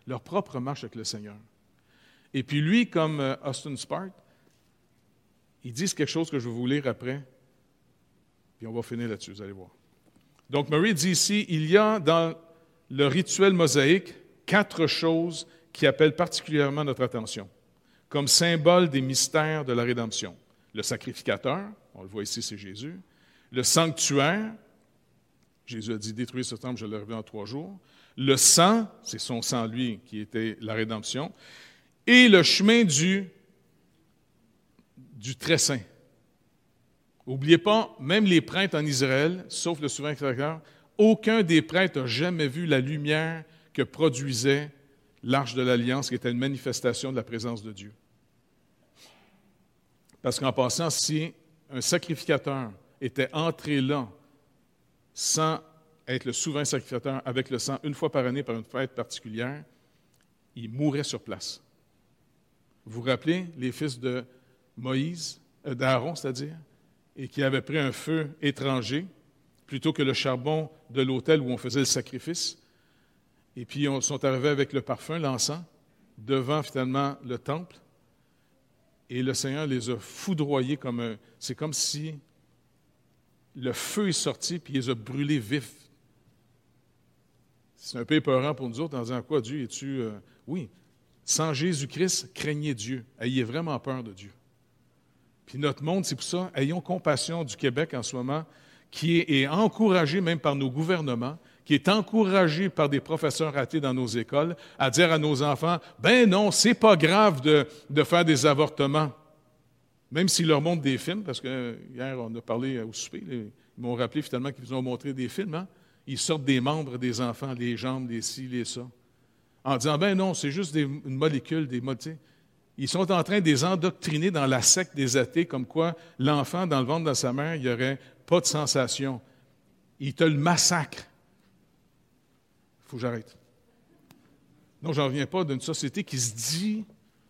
leur propre marche avec le Seigneur. Et puis lui, comme euh, Austin Spark, ils disent quelque chose que je vais vous lire après, puis on va finir là-dessus, vous allez voir. Donc, Murray dit ici, il y a dans le rituel mosaïque quatre choses qui appellent particulièrement notre attention, comme symbole des mystères de la rédemption. Le sacrificateur, on le voit ici, c'est Jésus. Le sanctuaire, Jésus a dit, détruisez ce temple, je le reviens en trois jours. Le sang, c'est son sang, lui, qui était la rédemption. Et le chemin du, du très saint. N'oubliez pas, même les prêtres en Israël, sauf le souverain sacrificateur, aucun des prêtres n'a jamais vu la lumière que produisait l'Arche de l'Alliance, qui était une manifestation de la présence de Dieu. Parce qu'en passant, si un sacrificateur était entré là sans être le souverain sacrificateur avec le sang une fois par année par une fête particulière, il mourrait sur place. Vous vous rappelez les fils de Moïse, euh, d'Aaron, c'est-à-dire, et qui avaient pris un feu étranger plutôt que le charbon de l'autel où on faisait le sacrifice. Et puis, ils sont arrivés avec le parfum, l'encens, devant finalement le temple. Et le Seigneur les a foudroyés comme un... C'est comme si le feu est sorti puis il les a brûlés vifs. C'est un peu épeurant pour nous autres en disant quoi, Dieu, es-tu... Euh... Oui, sans Jésus-Christ, craignez Dieu. Ayez vraiment peur de Dieu. Puis notre monde, c'est pour ça, ayons compassion du Québec en ce moment, qui est, est encouragé même par nos gouvernements, qui est encouragé par des professeurs athées dans nos écoles, à dire à nos enfants, ben non, c'est pas grave de, de faire des avortements. Même s'ils leur montrent des films, parce que hier, on a parlé au souper, ils m'ont rappelé finalement qu'ils nous ont montré des films, hein? Ils sortent des membres des enfants, les jambes, les ci, les ça, en disant, ben non, c'est juste des, une molécule, des molécules. Ils sont en train de les endoctriner dans la secte des athées, comme quoi l'enfant, dans le ventre de sa mère, il n'y aurait pas de sensation. Ils te le massacrent. Il faut que j'arrête. Non, je n'en reviens pas d'une société qui se dit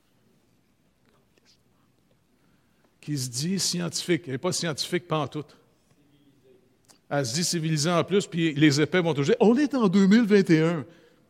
qui se dit scientifique. Elle n'est pas scientifique pantoute. Elle se dit civilisée en plus, puis les épais vont toujours dire « On est en deux mille vingt et un ».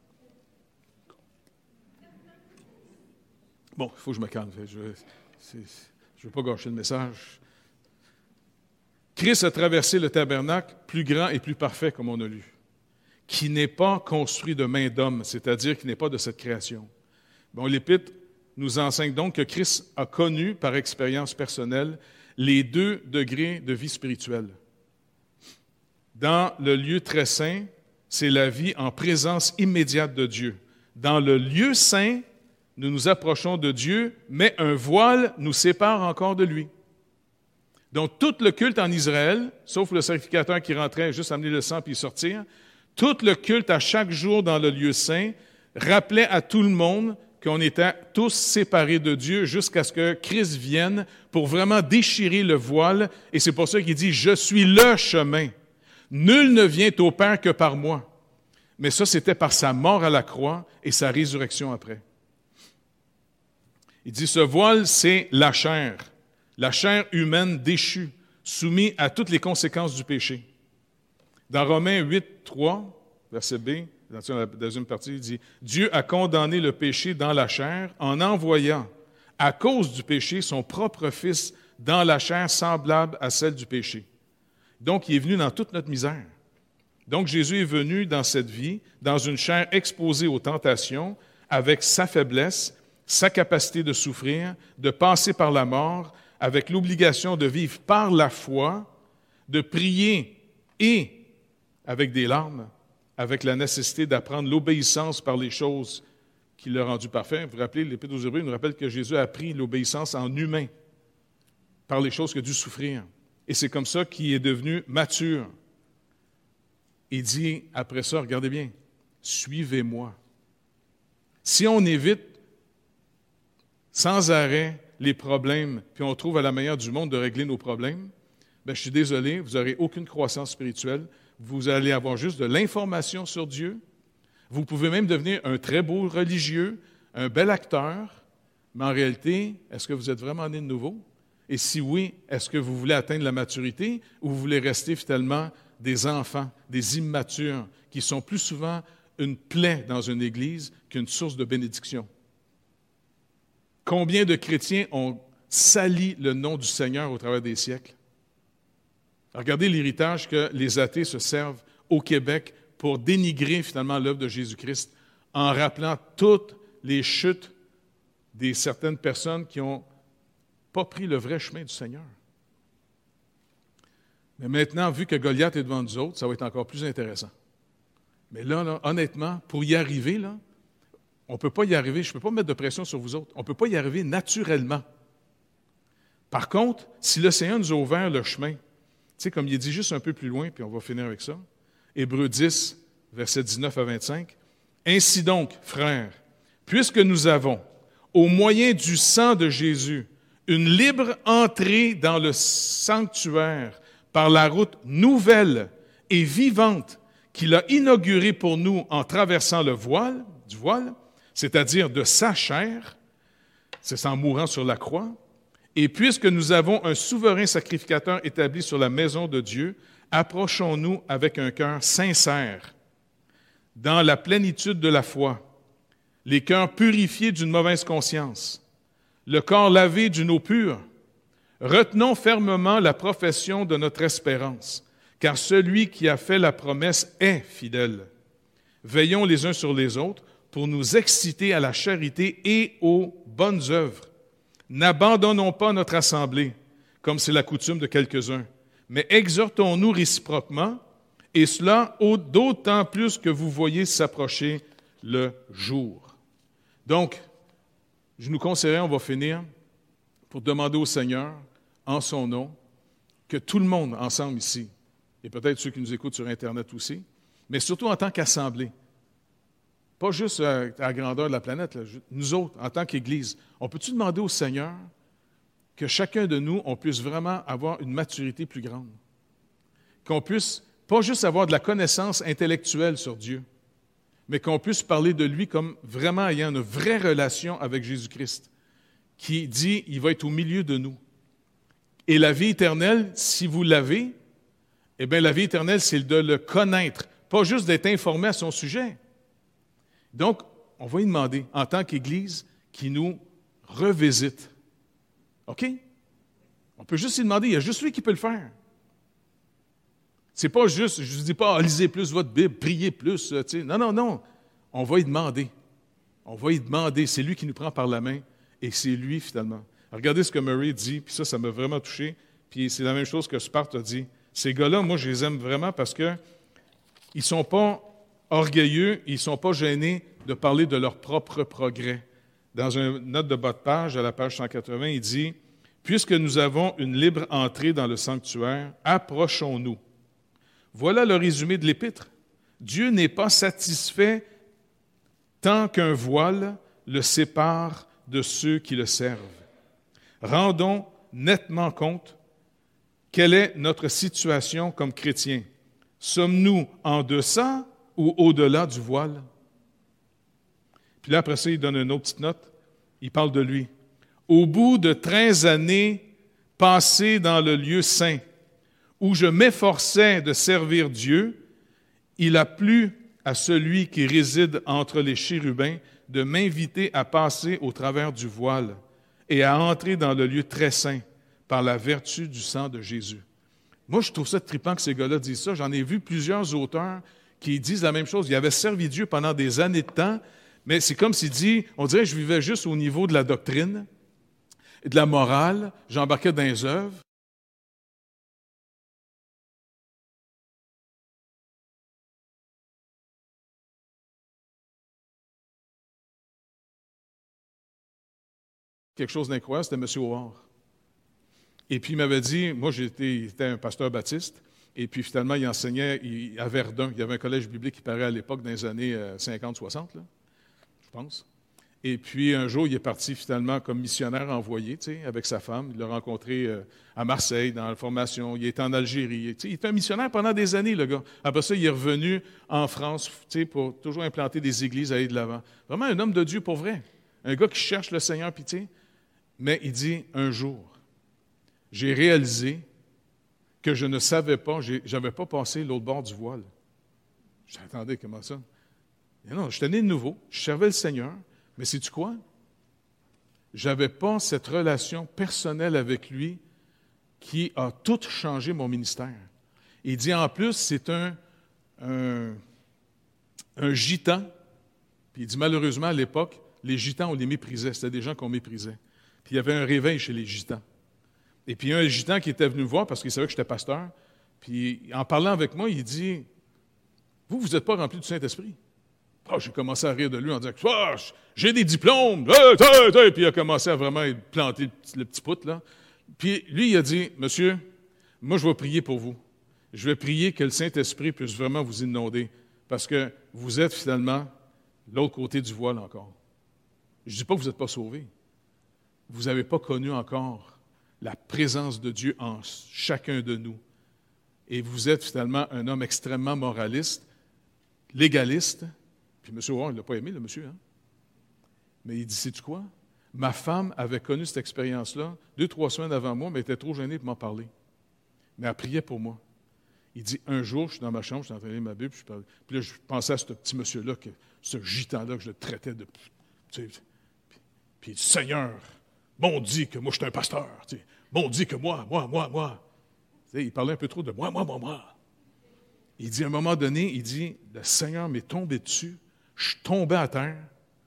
Bon, il faut que je me calme. Je ne veux pas gâcher le message. Christ a traversé le tabernacle plus grand et plus parfait, comme on a lu, qui n'est pas construit de main d'homme, c'est-à-dire qui n'est pas de cette création. Bon, l'Épître nous enseigne donc que Christ a connu, par expérience personnelle, les deux degrés de vie spirituelle. Dans le lieu très saint, c'est la vie en présence immédiate de Dieu. Dans le lieu saint, nous nous approchons de Dieu, mais un voile nous sépare encore de lui. Donc, tout le culte en Israël, sauf le sacrificateur qui rentrait juste amener le sang puis sortir, tout le culte à chaque jour dans le lieu saint rappelait à tout le monde qu'on était tous séparés de Dieu jusqu'à ce que Christ vienne pour vraiment déchirer le voile. Et c'est pour ça qu'il dit « Je suis le chemin. Nul ne vient au Père que par moi. » Mais ça, c'était par sa mort à la croix et sa résurrection après. Il dit, ce voile, c'est la chair, la chair humaine déchue, soumise à toutes les conséquences du péché. Dans Romains huit, trois, verset B, dans la deuxième partie, il dit, Dieu a condamné le péché dans la chair en envoyant, à cause du péché, son propre Fils dans la chair semblable à celle du péché. Donc, il est venu dans toute notre misère. Donc, Jésus est venu dans cette vie, dans une chair exposée aux tentations, avec sa faiblesse, sa capacité de souffrir, de passer par la mort, avec l'obligation de vivre par la foi, de prier et, avec des larmes, avec la nécessité d'apprendre l'obéissance par les choses qui l'ont rendu parfait. Vous vous rappelez, l'Épître aux Hébreux nous rappelle que Jésus a appris l'obéissance en humain, par les choses qu'il a dû souffrir. Et c'est comme ça qu'il est devenu mature. Il dit, après ça, regardez bien, « Suivez-moi ». Si on évite sans arrêt les problèmes, puis on trouve à la manière du monde de régler nos problèmes, bien, je suis désolé, vous n'aurez aucune croissance spirituelle. Vous allez avoir juste de l'information sur Dieu. Vous pouvez même devenir un très beau religieux, un bel acteur, mais en réalité, est-ce que vous êtes vraiment né de nouveau? Et si oui, est-ce que vous voulez atteindre la maturité ou vous voulez rester finalement des enfants, des immatures, qui sont plus souvent une plaie dans une église qu'une source de bénédiction? Combien de chrétiens ont sali le nom du Seigneur au travers des siècles? Regardez l'héritage que les athées se servent au Québec pour dénigrer finalement l'œuvre de Jésus-Christ en rappelant toutes les chutes des certaines personnes qui n'ont pas pris le vrai chemin du Seigneur. Mais maintenant, vu que Goliath est devant nous autres, ça va être encore plus intéressant. Mais là, là honnêtement, pour y arriver, là, on ne peut pas y arriver, je ne peux pas mettre de pression sur vous autres, on ne peut pas y arriver naturellement. Par contre, si le Seigneur nous a ouvert le chemin, tu sais, comme il est dit juste un peu plus loin, puis on va finir avec ça, Hébreux dix, versets dix-neuf à vingt-cinq, « Ainsi donc, frères, puisque nous avons, au moyen du sang de Jésus, une libre entrée dans le sanctuaire par la route nouvelle et vivante qu'il a inaugurée pour nous en traversant le voile, du voile, c'est-à-dire de sa chair, c'est en mourant sur la croix, et puisque nous avons un souverain sacrificateur établi sur la maison de Dieu, approchons-nous avec un cœur sincère, dans la plénitude de la foi, les cœurs purifiés d'une mauvaise conscience, le corps lavé d'une eau pure. Retenons fermement la profession de notre espérance, car celui qui a fait la promesse est fidèle. Veillons les uns sur les autres pour nous exciter à la charité et aux bonnes œuvres. N'abandonnons pas notre assemblée, comme c'est la coutume de quelques-uns, mais exhortons-nous réciproquement, et cela d'autant plus que vous voyez s'approcher le jour. Donc, je nous conseillerais, on va finir, pour demander au Seigneur, en son nom, que tout le monde ensemble ici, et peut-être ceux qui nous écoutent sur Internet aussi, mais surtout en tant qu'assemblée, pas juste à la grandeur de la planète, là, nous autres, en tant qu'Église, on peut-tu demander au Seigneur que chacun de nous, on puisse vraiment avoir une maturité plus grande, qu'on puisse pas juste avoir de la connaissance intellectuelle sur Dieu, mais qu'on puisse parler de lui comme vraiment ayant une vraie relation avec Jésus-Christ, qui dit, il va être au milieu de nous. Et la vie éternelle, si vous l'avez, eh bien, la vie éternelle, c'est de le connaître, pas juste d'être informé à son sujet. Donc, on va lui demander, en tant qu'Église, qu'il nous revisite. OK? On peut juste lui demander, il y a juste lui qui peut le faire. C'est pas juste, je ne dis pas, ah, lisez plus votre Bible, priez plus, tu sais. Non, non, non. On va y demander. On va y demander. C'est lui qui nous prend par la main et c'est lui, finalement. Regardez ce que Murray dit, puis ça, ça m'a vraiment touché. Puis c'est la même chose que Sparte a dit. Ces gars-là, moi, je les aime vraiment parce qu'ils ne sont pas orgueilleux, ils ne sont pas gênés de parler de leur propre progrès. Dans une note de bas de page, à la page cent quatre-vingts, il dit « Puisque nous avons une libre entrée dans le sanctuaire, approchons-nous. » Voilà le résumé de l'Épître. Dieu n'est pas satisfait tant qu'un voile le sépare de ceux qui le servent. Rendons nettement compte quelle est notre situation comme chrétiens. Sommes-nous en deçà ou au-delà du voile? Puis là, après ça, il donne une autre petite note. Il parle de lui. Au bout de treize années passées dans le lieu saint, où je m'efforçais de servir Dieu, il a plu à celui qui réside entre les chérubins de m'inviter à passer au travers du voile et à entrer dans le lieu très saint par la vertu du sang de Jésus. Moi, je trouve ça trippant que ces gars-là disent ça. J'en ai vu plusieurs auteurs qui disent la même chose. Ils avaient servi Dieu pendant des années de temps, mais c'est comme s'il dit, on dirait que je vivais juste au niveau de la doctrine, de la morale, j'embarquais dans les œuvres. Quelque chose d'incroyable, c'était M. Howard. Et puis, il m'avait dit, moi, j'étais, il était un pasteur baptiste, et puis finalement, il enseignait il, à Verdun. Il y avait un collège biblique qui paraît à l'époque, dans les années cinquante soixante, là, je pense. Et puis, un jour, il est parti finalement comme missionnaire envoyé, tu sais, avec sa femme. Il l'a rencontré euh, à Marseille, dans la formation. Il était en Algérie. Tu sais, il était un missionnaire pendant des années, le gars. Après ça, il est revenu en France, tu sais, pour toujours implanter des églises, aller de l'avant. Vraiment un homme de Dieu pour vrai. Un gars qui cherche le Seigneur, puis tu sais. Mais il dit, un jour, j'ai réalisé que je ne savais pas, je n'avais pas passé l'autre bord du voile. J'attendais, comment ça? Et non, j'étais né de nouveau, je servais le Seigneur, mais sais-tu quoi? Je n'avais pas cette relation personnelle avec lui qui a tout changé mon ministère. Il dit en plus, c'est un, un, un gitan. Puis il dit malheureusement, à l'époque, les gitans, on les méprisait. C'était des gens qu'on méprisait. Puis il y avait un réveil chez les gitans. Et puis il y a un gitan qui était venu me voir parce qu'il savait que j'étais pasteur. Puis en parlant avec moi, il dit « Vous, vous n'êtes pas rempli du Saint-Esprit. » Oh, j'ai commencé à rire de lui en disant « oh, j'ai des diplômes! » Puis il a commencé à vraiment planter le petit, le petit poutre, là. Puis lui, il a dit « Monsieur, moi, je vais prier pour vous. Je vais prier que le Saint-Esprit puisse vraiment vous inonder, parce que vous êtes finalement l'autre côté du voile encore. Je ne dis pas que vous n'êtes pas sauvés. Vous n'avez pas connu encore la présence de Dieu en chacun de nous. Et vous êtes finalement un homme extrêmement moraliste, légaliste. » Puis M. Warren, il ne l'a pas aimé, le monsieur. Hein? Mais il dit, sais-tu quoi? Ma femme avait connu cette expérience-là deux, trois semaines avant moi, mais elle était trop gênée pour m'en parler. Mais elle priait pour moi. Il dit, un jour, je suis dans ma chambre, je suis en train de lire ma Bible, puis, je parlais, puis là, je pensais à ce petit monsieur-là, que, ce gitan-là, que je le traitais de... Tu sais, puis, puis il dit, Seigneur, bon dit que moi, je suis un pasteur. Tu sais, bon dit que moi, moi, moi, moi. Tu sais, il parlait un peu trop de moi, moi, moi, moi. Il dit, à un moment donné, il dit, le Seigneur m'est tombé dessus, je suis tombé à terre,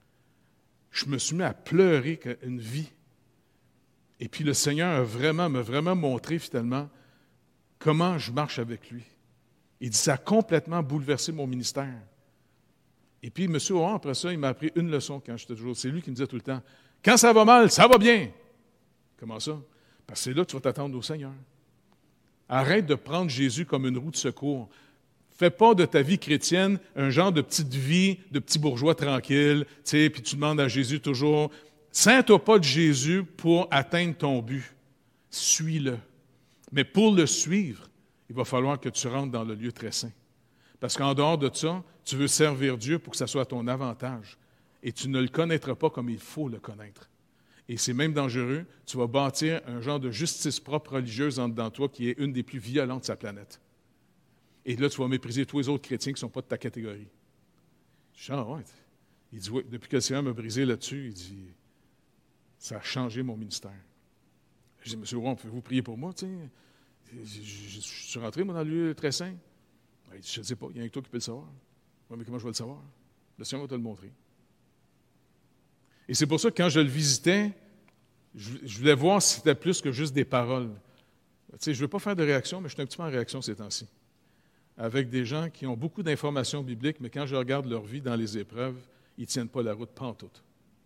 je me suis mis à pleurer une vie. Et puis le Seigneur a vraiment, m'a vraiment montré finalement comment je marche avec lui. Il dit, ça a complètement bouleversé mon ministère. Et puis, M. Oran, après ça, il m'a appris une leçon quand j'étais toujours. C'est lui qui me disait tout le temps, quand ça va mal, ça va bien. Comment ça? Parce que c'est là que tu vas t'attendre au Seigneur. Arrête de prendre Jésus comme une roue de secours. Fais pas de ta vie chrétienne un genre de petite vie de petit bourgeois tranquille, tu sais, puis tu demandes à Jésus toujours. Sers-toi pas de Jésus pour atteindre ton but. Suis-le. Mais pour le suivre, il va falloir que tu rentres dans le lieu très saint. Parce qu'en dehors de ça, tu veux servir Dieu pour que ça soit à ton avantage. Et tu ne le connaîtras pas comme il faut le connaître. Et c'est même dangereux. Tu vas bâtir un genre de justice propre religieuse en dedans de toi qui est une des plus violentes de sa planète. Et là, tu vas mépriser tous les autres chrétiens qui ne sont pas de ta catégorie. Je dis, ah ouais. Il dit, oui, depuis que le Seigneur m'a brisé là-dessus, il dit, ça a changé mon ministère. Je dis, Monsieur Rouen, pouvez-vous prier pour moi? Tu sais? Je, je, je suis rentré, moi, dans le lieu très saint. Il dit, je ne sais pas, il y a un que toi qui peut le savoir. Oui, mais comment je vais le savoir? Le Seigneur va te le montrer. Et c'est pour ça que quand je le visitais, je, je voulais voir si c'était plus que juste des paroles. Tu sais, je ne veux pas faire de réaction, mais je suis un petit peu en réaction ces temps-ci. Avec des gens qui ont beaucoup d'informations bibliques, mais quand je regarde leur vie dans les épreuves, ils ne tiennent pas la route pantoute.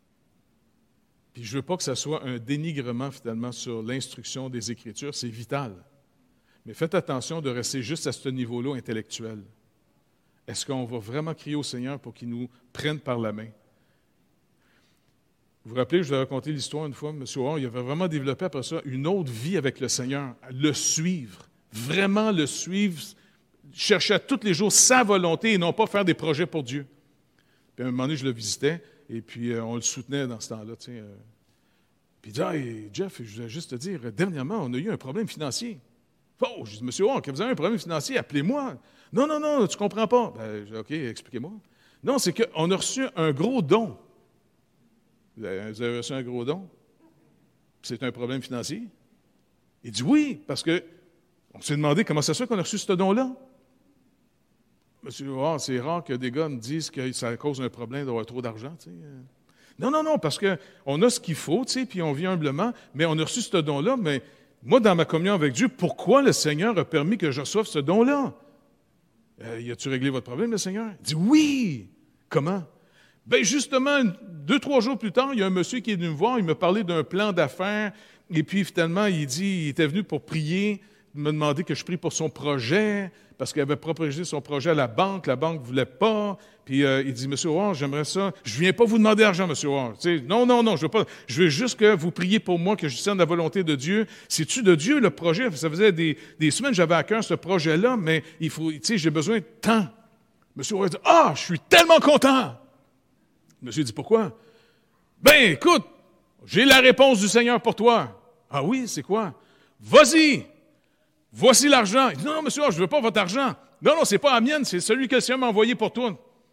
Puis je ne veux pas que ce soit un dénigrement, finalement, sur l'instruction des Écritures, c'est vital. Mais faites attention de rester juste à ce niveau-là intellectuel. Est-ce qu'on va vraiment crier au Seigneur pour qu'il nous prenne par la main? Vous vous rappelez, je vous ai raconté l'histoire une fois, M. Oran, il avait vraiment développé après ça une autre vie avec le Seigneur, le suivre, vraiment le suivre, chercher à tous les jours sa volonté et non pas faire des projets pour Dieu. Puis à un moment donné, je le visitais et puis euh, on le soutenait dans ce temps-là. Tu sais, euh. Puis il dit, hey, Jeff, je voulais juste te dire, dernièrement, on a eu un problème financier. Oh, je dis, Monsieur Oran, quand vous avez un problème financier, appelez-moi. Non, non, non, tu ne comprends pas. Ben, OK, expliquez-moi. Non, c'est qu'on a reçu un gros don. Vous avez, vous avez reçu un gros don? C'est un problème financier? Il dit oui, parce que on s'est demandé comment ça se fait qu'on a reçu ce don-là. Monsieur Oran, c'est rare que des gars me disent que ça cause un problème d'avoir trop d'argent. Tu sais. Non, non, non, parce qu'on a ce qu'il faut, tu sais, puis on vit humblement, mais on a reçu ce don-là, mais moi, dans ma communion avec Dieu, pourquoi le Seigneur a permis que je reçoive ce don-là? Euh, y a-tu réglé votre problème, le Seigneur? Il dit oui. Comment? Bien, justement, deux, trois jours plus tard, il y a un monsieur qui est venu me voir, il m'a parlé d'un plan d'affaires, et puis finalement, il dit, il était venu pour prier, me demander que je prie pour son projet, parce qu'il avait proposé son projet à la banque, la banque ne voulait pas, puis euh, il dit, Monsieur Orange, j'aimerais ça, je ne viens pas vous demander d'argent, Monsieur Orange. Tu sais, non, non, non, je veux pas, je veux juste que vous priez pour moi, que je discerne la volonté de Dieu. C'est-tu de Dieu, le projet? Ça faisait des, des semaines que j'avais à cœur ce projet-là, mais il faut, tu sais, j'ai besoin de temps. Monsieur Orange dit, ah, je suis tellement content! Monsieur dit, pourquoi? Ben, écoute, j'ai la réponse du Seigneur pour toi. Ah oui, c'est quoi? Vas-y! Voici l'argent. Il dit, non, non, monsieur, je ne veux pas votre argent. Non, non, c'est pas la mienne, c'est celui que le Seigneur m'a envoyé pour toi.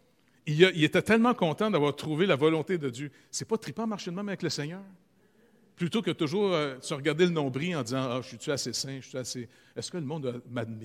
il, a, il était tellement content d'avoir trouvé la volonté de Dieu. C'est pas trippant marcher de même avec le Seigneur? Plutôt que toujours euh, se regarder le nombril en disant « Ah, je suis-tu assez saint? Je suis assez... Est-ce que le monde m'admire? »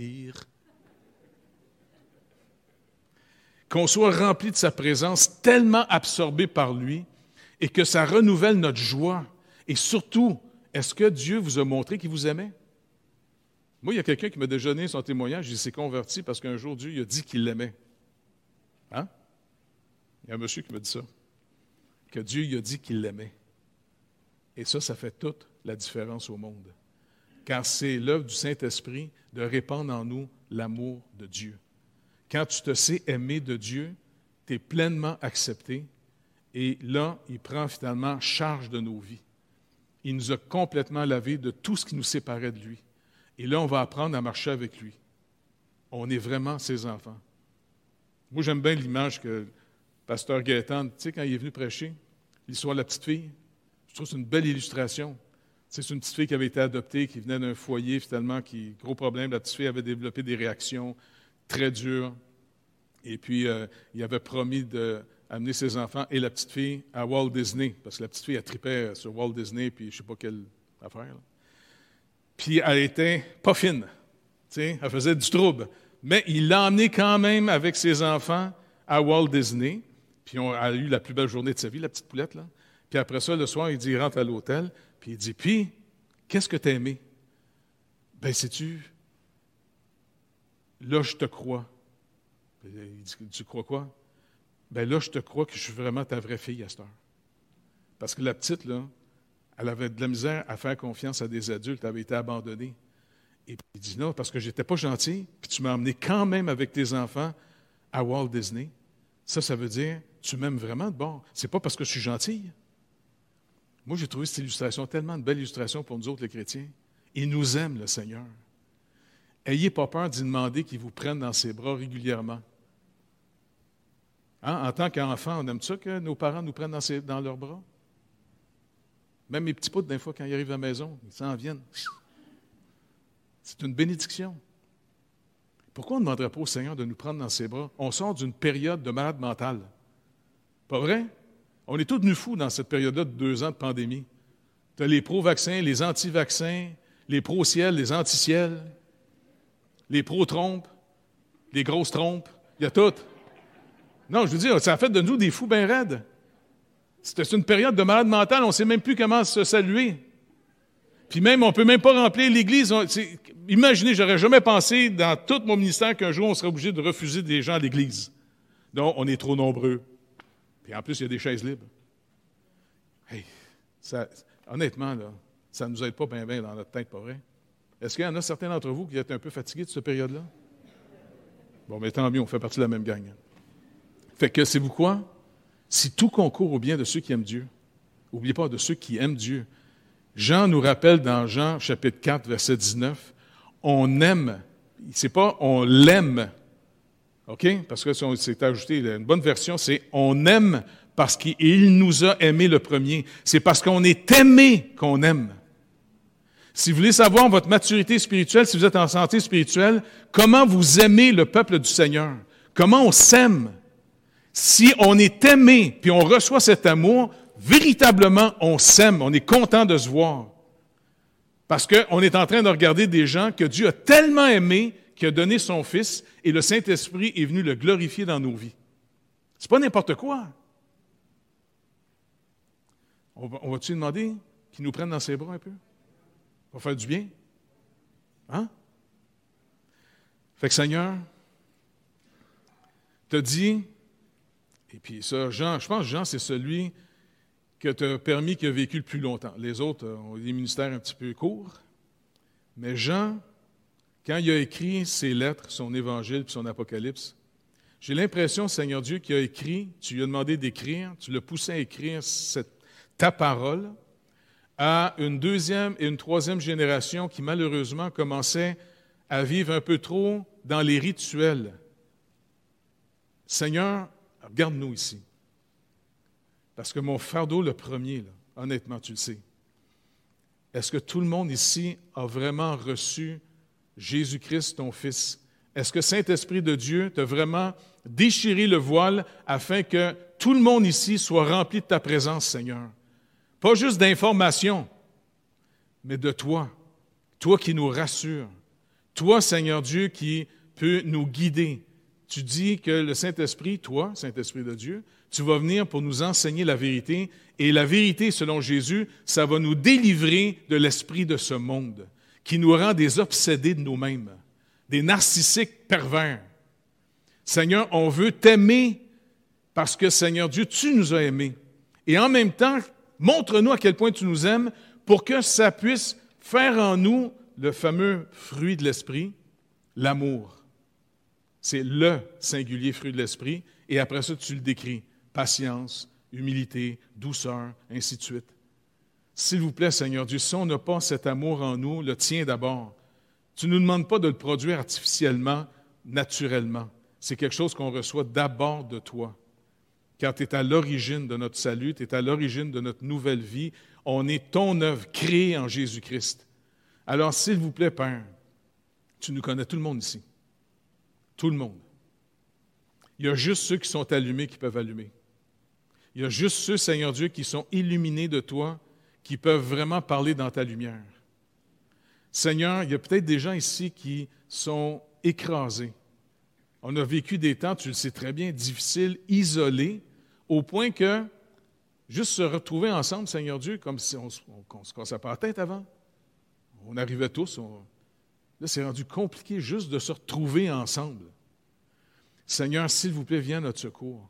Qu'on soit rempli de sa présence, tellement absorbé par lui, et que ça renouvelle notre joie. Et surtout, est-ce que Dieu vous a montré qu'il vous aimait? Moi, il y a quelqu'un qui m'a déjà donné son témoignage, il s'est converti parce qu'un jour, Dieu il a dit qu'il l'aimait. Hein? Il y a un monsieur qui m'a dit ça, que Dieu il a dit qu'il l'aimait. Et ça, ça fait toute la différence au monde. Car c'est l'œuvre du Saint-Esprit de répandre en nous l'amour de Dieu. Quand tu te sais aimer de Dieu, tu es pleinement accepté. Et là, il prend finalement charge de nos vies. Il nous a complètement lavés de tout ce qui nous séparait de lui. Et là, on va apprendre à marcher avec lui. On est vraiment ses enfants. Moi, j'aime bien l'image que le pasteur Gaétan, tu sais, quand il est venu prêcher, l'histoire de la petite fille, je trouve que c'est une belle illustration. C'est une petite fille qui avait été adoptée, qui venait d'un foyer, finalement, qui, gros problème, la petite fille avait développé des réactions très dures. Et puis, euh, il avait promis d'amener ses enfants et la petite fille à Walt Disney, parce que la petite fille, elle tripait sur Walt Disney, puis je ne sais pas quelle affaire. Là. Puis, elle était pas fine, tu sais, elle faisait du trouble. Mais il l'a emmenée quand même avec ses enfants à Walt Disney, puis on, elle a eu la plus belle journée de sa vie, la petite poulette, là. Puis après ça, le soir, il dit, il rentre à l'hôtel, puis il dit, puis, qu'est-ce que tu as aimé? Ben, sais-tu, là, je te crois. Il dit, tu crois quoi? Ben là, je te crois que je suis vraiment ta vraie fille à cette heure. Parce que la petite, là, elle avait de la misère à faire confiance à des adultes, elle avait été abandonnée. Et puis il dit, non, parce que je n'étais pas gentil, puis tu m'as emmené quand même avec tes enfants à Walt Disney. Ça, ça veut dire, tu m'aimes vraiment de bord. C'est pas parce que je suis gentille. Moi, j'ai trouvé cette illustration tellement une belle illustration pour nous autres, les chrétiens. Il nous aime, le Seigneur. Ayez pas peur d'y demander qu'il vous prenne dans ses bras régulièrement. Hein? En tant qu'enfant, on aime ça que nos parents nous prennent dans, ses, dans leurs bras? Même mes petits poutres, des fois, quand ils arrivent à la maison, ils s'en viennent. C'est une bénédiction. Pourquoi on ne demanderait pas au Seigneur de nous prendre dans ses bras? On sort d'une période de malade mentale. Pas vrai? On est tous devenus fous dans cette période-là de deux ans de pandémie. Tu as les pro-vaccins, les anti-vaccins, les pro-ciel, les anti-ciel, les pro-trompes, les grosses trompes. Il y a tout. Non, je veux dire, ça a fait de nous des fous bien raides. C'était une période de malade mentale, on ne sait même plus comment se saluer. Puis même, on ne peut même pas remplir l'Église. On, imaginez, j'aurais jamais pensé dans tout mon ministère qu'un jour, on serait obligé de refuser des gens à l'Église. Donc, on est trop nombreux. Puis en plus, il y a des chaises libres. Hey, ça, honnêtement, là, ça ne nous aide pas bien bien dans notre tête, pas vrai? Est-ce qu'il y en a certains d'entre vous qui êtes un peu fatigués de cette période-là? Bon, mais tant mieux, on fait partie de la même gang. Fait que, c'est vous quoi? Si tout concourt au bien de ceux qui aiment Dieu, n'oubliez pas, de ceux qui aiment Dieu. Jean nous rappelle dans Jean, chapitre quatre, verset dix-neuf, on aime, c'est pas on l'aime, OK? Parce que c'est ajouté, une bonne version, c'est on aime parce qu'il nous a aimés le premier. C'est parce qu'on est aimé qu'on aime. Si vous voulez savoir votre maturité spirituelle, si vous êtes en santé spirituelle, comment vous aimez le peuple du Seigneur? Comment on s'aime? Si on est aimé, puis on reçoit cet amour, véritablement, on s'aime, on est content de se voir. Parce qu'on est en train de regarder des gens que Dieu a tellement aimés qu'il a donné son Fils et le Saint-Esprit est venu le glorifier dans nos vies. C'est pas n'importe quoi. On va, on va-tu lui demander qu'il nous prenne dans ses bras un peu? Ça va faire du bien? Hein? Fait que Seigneur, t'as dit, et puis ça, Jean, je pense que Jean, c'est celui que tu as permis qui a vécu le plus longtemps. Les autres ont des ministères un petit peu courts. Mais Jean, quand il a écrit ses lettres, son évangile puis son apocalypse, j'ai l'impression, Seigneur Dieu, qu'il a écrit, tu lui as demandé d'écrire, tu l'as poussé à écrire cette, ta parole à une deuxième et une troisième génération qui, malheureusement, commençait à vivre un peu trop dans les rituels. Seigneur, regarde-nous ici. Parce que mon fardeau, le premier, là, honnêtement, tu le sais, est-ce que tout le monde ici a vraiment reçu Jésus-Christ, ton Fils? Est-ce que Saint-Esprit de Dieu t'a vraiment déchirer le voile afin que tout le monde ici soit rempli de ta présence, Seigneur. Pas juste d'informations, mais de toi. Toi qui nous rassures. Toi, Seigneur Dieu, qui peut nous guider. Tu dis que le Saint-Esprit, toi, Saint-Esprit de Dieu, tu vas venir pour nous enseigner la vérité. Et la vérité, selon Jésus, ça va nous délivrer de l'esprit de ce monde, qui nous rend des obsédés de nous-mêmes, des narcissiques pervers. Seigneur, on veut t'aimer parce que, Seigneur Dieu, tu nous as aimés. Et en même temps, montre-nous à quel point tu nous aimes pour que ça puisse faire en nous le fameux fruit de l'esprit, l'amour. C'est le singulier fruit de l'esprit. Et après ça, tu le décris. Patience, humilité, douceur, ainsi de suite. S'il vous plaît, Seigneur Dieu, si on n'a pas cet amour en nous, le tien d'abord, tu ne nous demandes pas de le produire artificiellement, naturellement. C'est quelque chose qu'on reçoit d'abord de toi. Car tu es à l'origine de notre salut, tu es à l'origine de notre nouvelle vie. On est ton œuvre créée en Jésus-Christ. Alors, s'il vous plaît, Père, tu nous connais tout le monde ici. Tout le monde. Il y a juste ceux qui sont allumés qui peuvent allumer. Il y a juste ceux, Seigneur Dieu, qui sont illuminés de toi, qui peuvent vraiment parler dans ta lumière. Seigneur, il y a peut-être des gens ici qui sont écrasés. On a vécu des temps, tu le sais très bien, difficiles, isolés, au point que juste se retrouver ensemble, Seigneur Dieu, comme si on, on, on se cassait pas la tête avant. On arrivait tous. On... Là, c'est rendu compliqué juste de se retrouver ensemble. Seigneur, s'il vous plaît, viens à notre secours.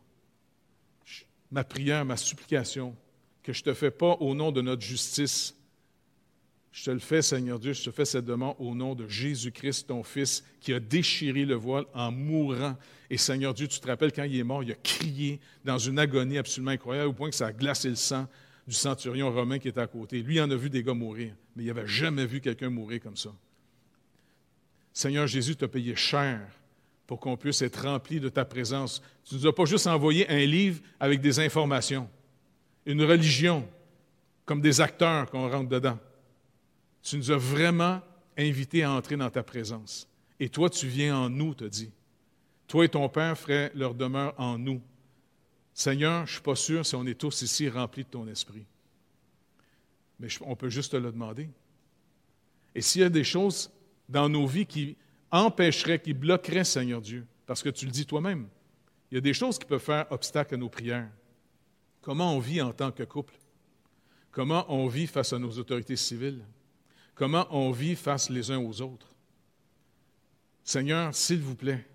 Ma prière, ma supplication, que je ne te fais pas au nom de notre justice. Je te le fais, Seigneur Dieu, je te fais cette demande au nom de Jésus-Christ, ton Fils, qui a déchiré le voile en mourant. Et Seigneur Dieu, tu te rappelles, quand il est mort, il a crié dans une agonie absolument incroyable, au point que ça a glacé le sang du centurion romain qui était à côté. Lui, il en a vu des gars mourir, mais il n'avait jamais vu quelqu'un mourir comme ça. Seigneur Jésus, tu as payé cher pour qu'on puisse être rempli de ta présence. Tu ne nous as pas juste envoyé un livre avec des informations, une religion, comme des acteurs qu'on rentre dedans. Tu nous as vraiment invités à entrer dans ta présence. Et toi, tu viens en nous, te dit. Toi et ton Père feraient leur demeure en nous. Seigneur, je ne suis pas sûr si on est tous ici remplis de ton esprit. Mais on peut juste te le demander. Et s'il y a des choses dans nos vies qui empêcheraient, qui bloqueraient, Seigneur Dieu, parce que tu le dis toi-même, il y a des choses qui peuvent faire obstacle à nos prières. Comment on vit en tant que couple? Comment on vit face à nos autorités civiles? Comment on vit face les uns aux autres? Seigneur, s'il vous plaît,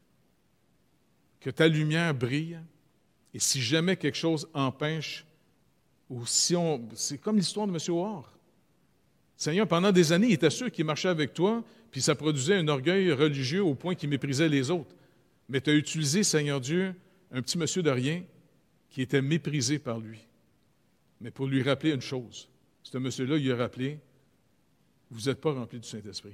que ta lumière brille, et si jamais quelque chose empêche, ou si on... C'est comme l'histoire de M. Ouard. Seigneur, pendant des années, il était sûr qu'il marchait avec toi, puis ça produisait un orgueil religieux au point qu'il méprisait les autres. Mais tu as utilisé, Seigneur Dieu, un petit monsieur de rien qui était méprisé par lui. Mais pour lui rappeler une chose, ce monsieur-là, il lui a rappelé, vous n'êtes pas rempli du Saint-Esprit.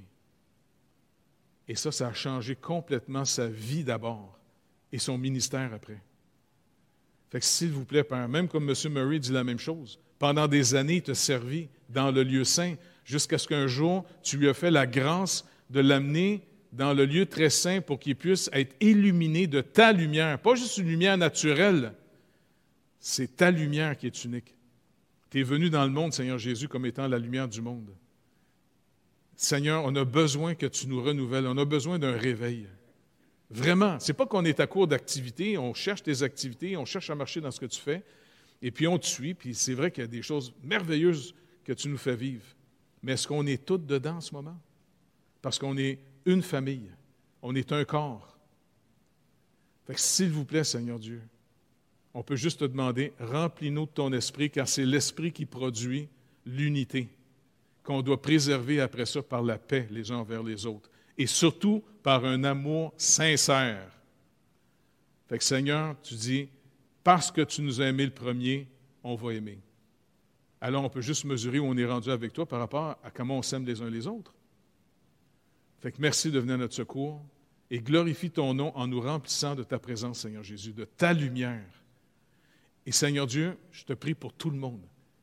Et ça, ça a changé complètement sa vie d'abord et son ministère après. Fait que s'il vous plaît, Père, même comme M. Murray dit la même chose, pendant des années, il t'a servi dans le lieu saint, jusqu'à ce qu'un jour, tu lui as fait la grâce de l'amener dans le lieu très saint pour qu'il puisse être illuminé de ta lumière. Pas juste une lumière naturelle, c'est ta lumière qui est unique. Tu es venu dans le monde, Seigneur Jésus, comme étant la lumière du monde. Seigneur, on a besoin que tu nous renouvelles, on a besoin d'un réveil. Vraiment, c'est pas qu'on est à court d'activités, on cherche tes activités, on cherche à marcher dans ce que tu fais, et puis on te suit, puis c'est vrai qu'il y a des choses merveilleuses que tu nous fais vivre. Mais est-ce qu'on est tous dedans en ce moment? Parce qu'on est une famille, on est un corps. Fait que s'il vous plaît, Seigneur Dieu, on peut juste te demander, remplis-nous de ton esprit, car c'est l'esprit qui produit l'unité, qu'on doit préserver après ça par la paix les uns envers les autres, et surtout par un amour sincère. Fait que Seigneur, tu dis, parce que tu nous as aimés le premier, on va aimer. Alors on peut juste mesurer où on est rendu avec toi par rapport à comment on s'aime les uns les autres. Fait que merci de venir à notre secours et glorifie ton nom en nous remplissant de ta présence, Seigneur Jésus, de ta lumière. Et Seigneur Dieu, je te prie pour tout le monde,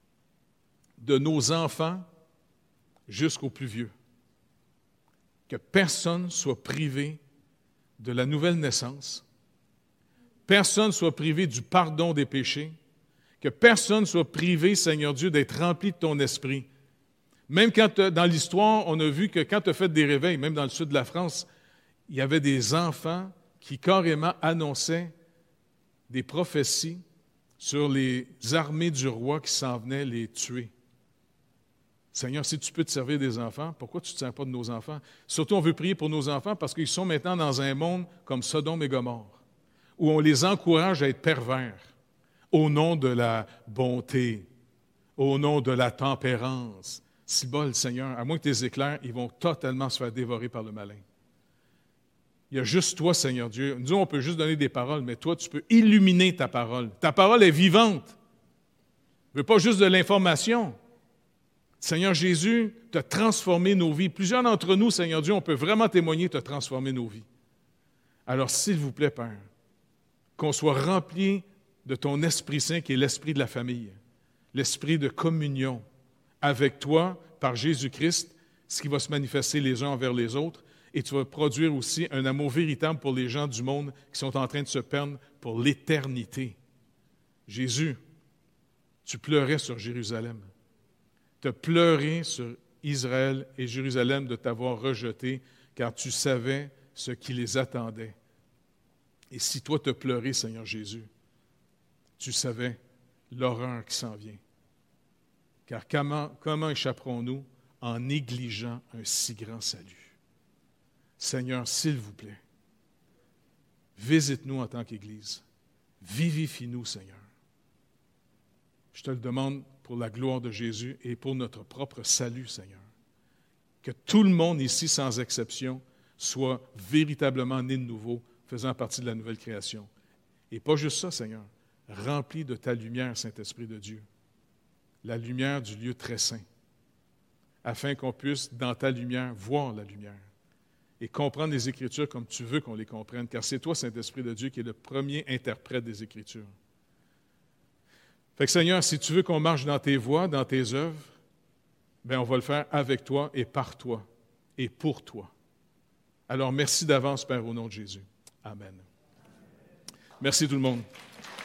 de nos enfants jusqu'aux plus vieux, que personne soit privé de la nouvelle naissance, personne ne soit privé du pardon des péchés, que personne ne soit privé, Seigneur Dieu, d'être rempli de ton esprit. Même quand, dans l'histoire, on a vu que quand tu as fait des réveils, même dans le sud de la France, il y avait des enfants qui carrément annonçaient des prophéties sur les armées du roi qui s'en venaient les tuer. Seigneur, si tu peux te servir des enfants, pourquoi tu ne te sers pas de nos enfants? Surtout, on veut prier pour nos enfants parce qu'ils sont maintenant dans un monde comme Sodome et Gomorrhe, où on les encourage à être pervers au nom de la bonté, au nom de la tempérance. Si bol, Seigneur, à moins que tes éclairs, ils vont totalement se faire dévorer par le malin. Il y a juste toi, Seigneur Dieu. Nous, on peut juste donner des paroles, mais toi, tu peux illuminer ta parole. Ta parole est vivante. Tu ne veux pas juste de l'information. Seigneur Jésus, tu as transformé nos vies. Plusieurs d'entre nous, Seigneur Dieu, on peut vraiment témoigner que tu as transformé nos vies. Alors, s'il vous plaît, Père, qu'on soit rempli de ton Esprit Saint qui est l'esprit de la famille, l'esprit de communion avec toi par Jésus-Christ, ce qui va se manifester les uns envers les autres, et tu vas produire aussi un amour véritable pour les gens du monde qui sont en train de se perdre pour l'éternité. Jésus, tu pleurais sur Jérusalem. Tu as pleuré sur Israël et Jérusalem de t'avoir rejeté, car tu savais ce qui les attendait. Et si toi tu as pleuré, Seigneur Jésus, tu savais l'horreur qui s'en vient. Car comment, comment échapperons-nous en négligeant un si grand salut? Seigneur, s'il vous plaît, visite-nous en tant qu'Église. Vivifie-nous, Seigneur. Je te le demande pour la gloire de Jésus et pour notre propre salut, Seigneur. Que tout le monde ici, sans exception, soit véritablement né de nouveau, faisant partie de la nouvelle création. Et pas juste ça, Seigneur, rempli de ta lumière, Saint-Esprit de Dieu, la lumière du lieu très saint, afin qu'on puisse, dans ta lumière, voir la lumière et comprendre les Écritures comme tu veux qu'on les comprenne, car c'est toi, Saint-Esprit de Dieu, qui est le premier interprète des Écritures. Fait que Seigneur, si tu veux qu'on marche dans tes voies, dans tes œuvres, bien, on va le faire avec toi et par toi et pour toi. Alors, merci d'avance, Père, au nom de Jésus. Amen. Merci tout le monde.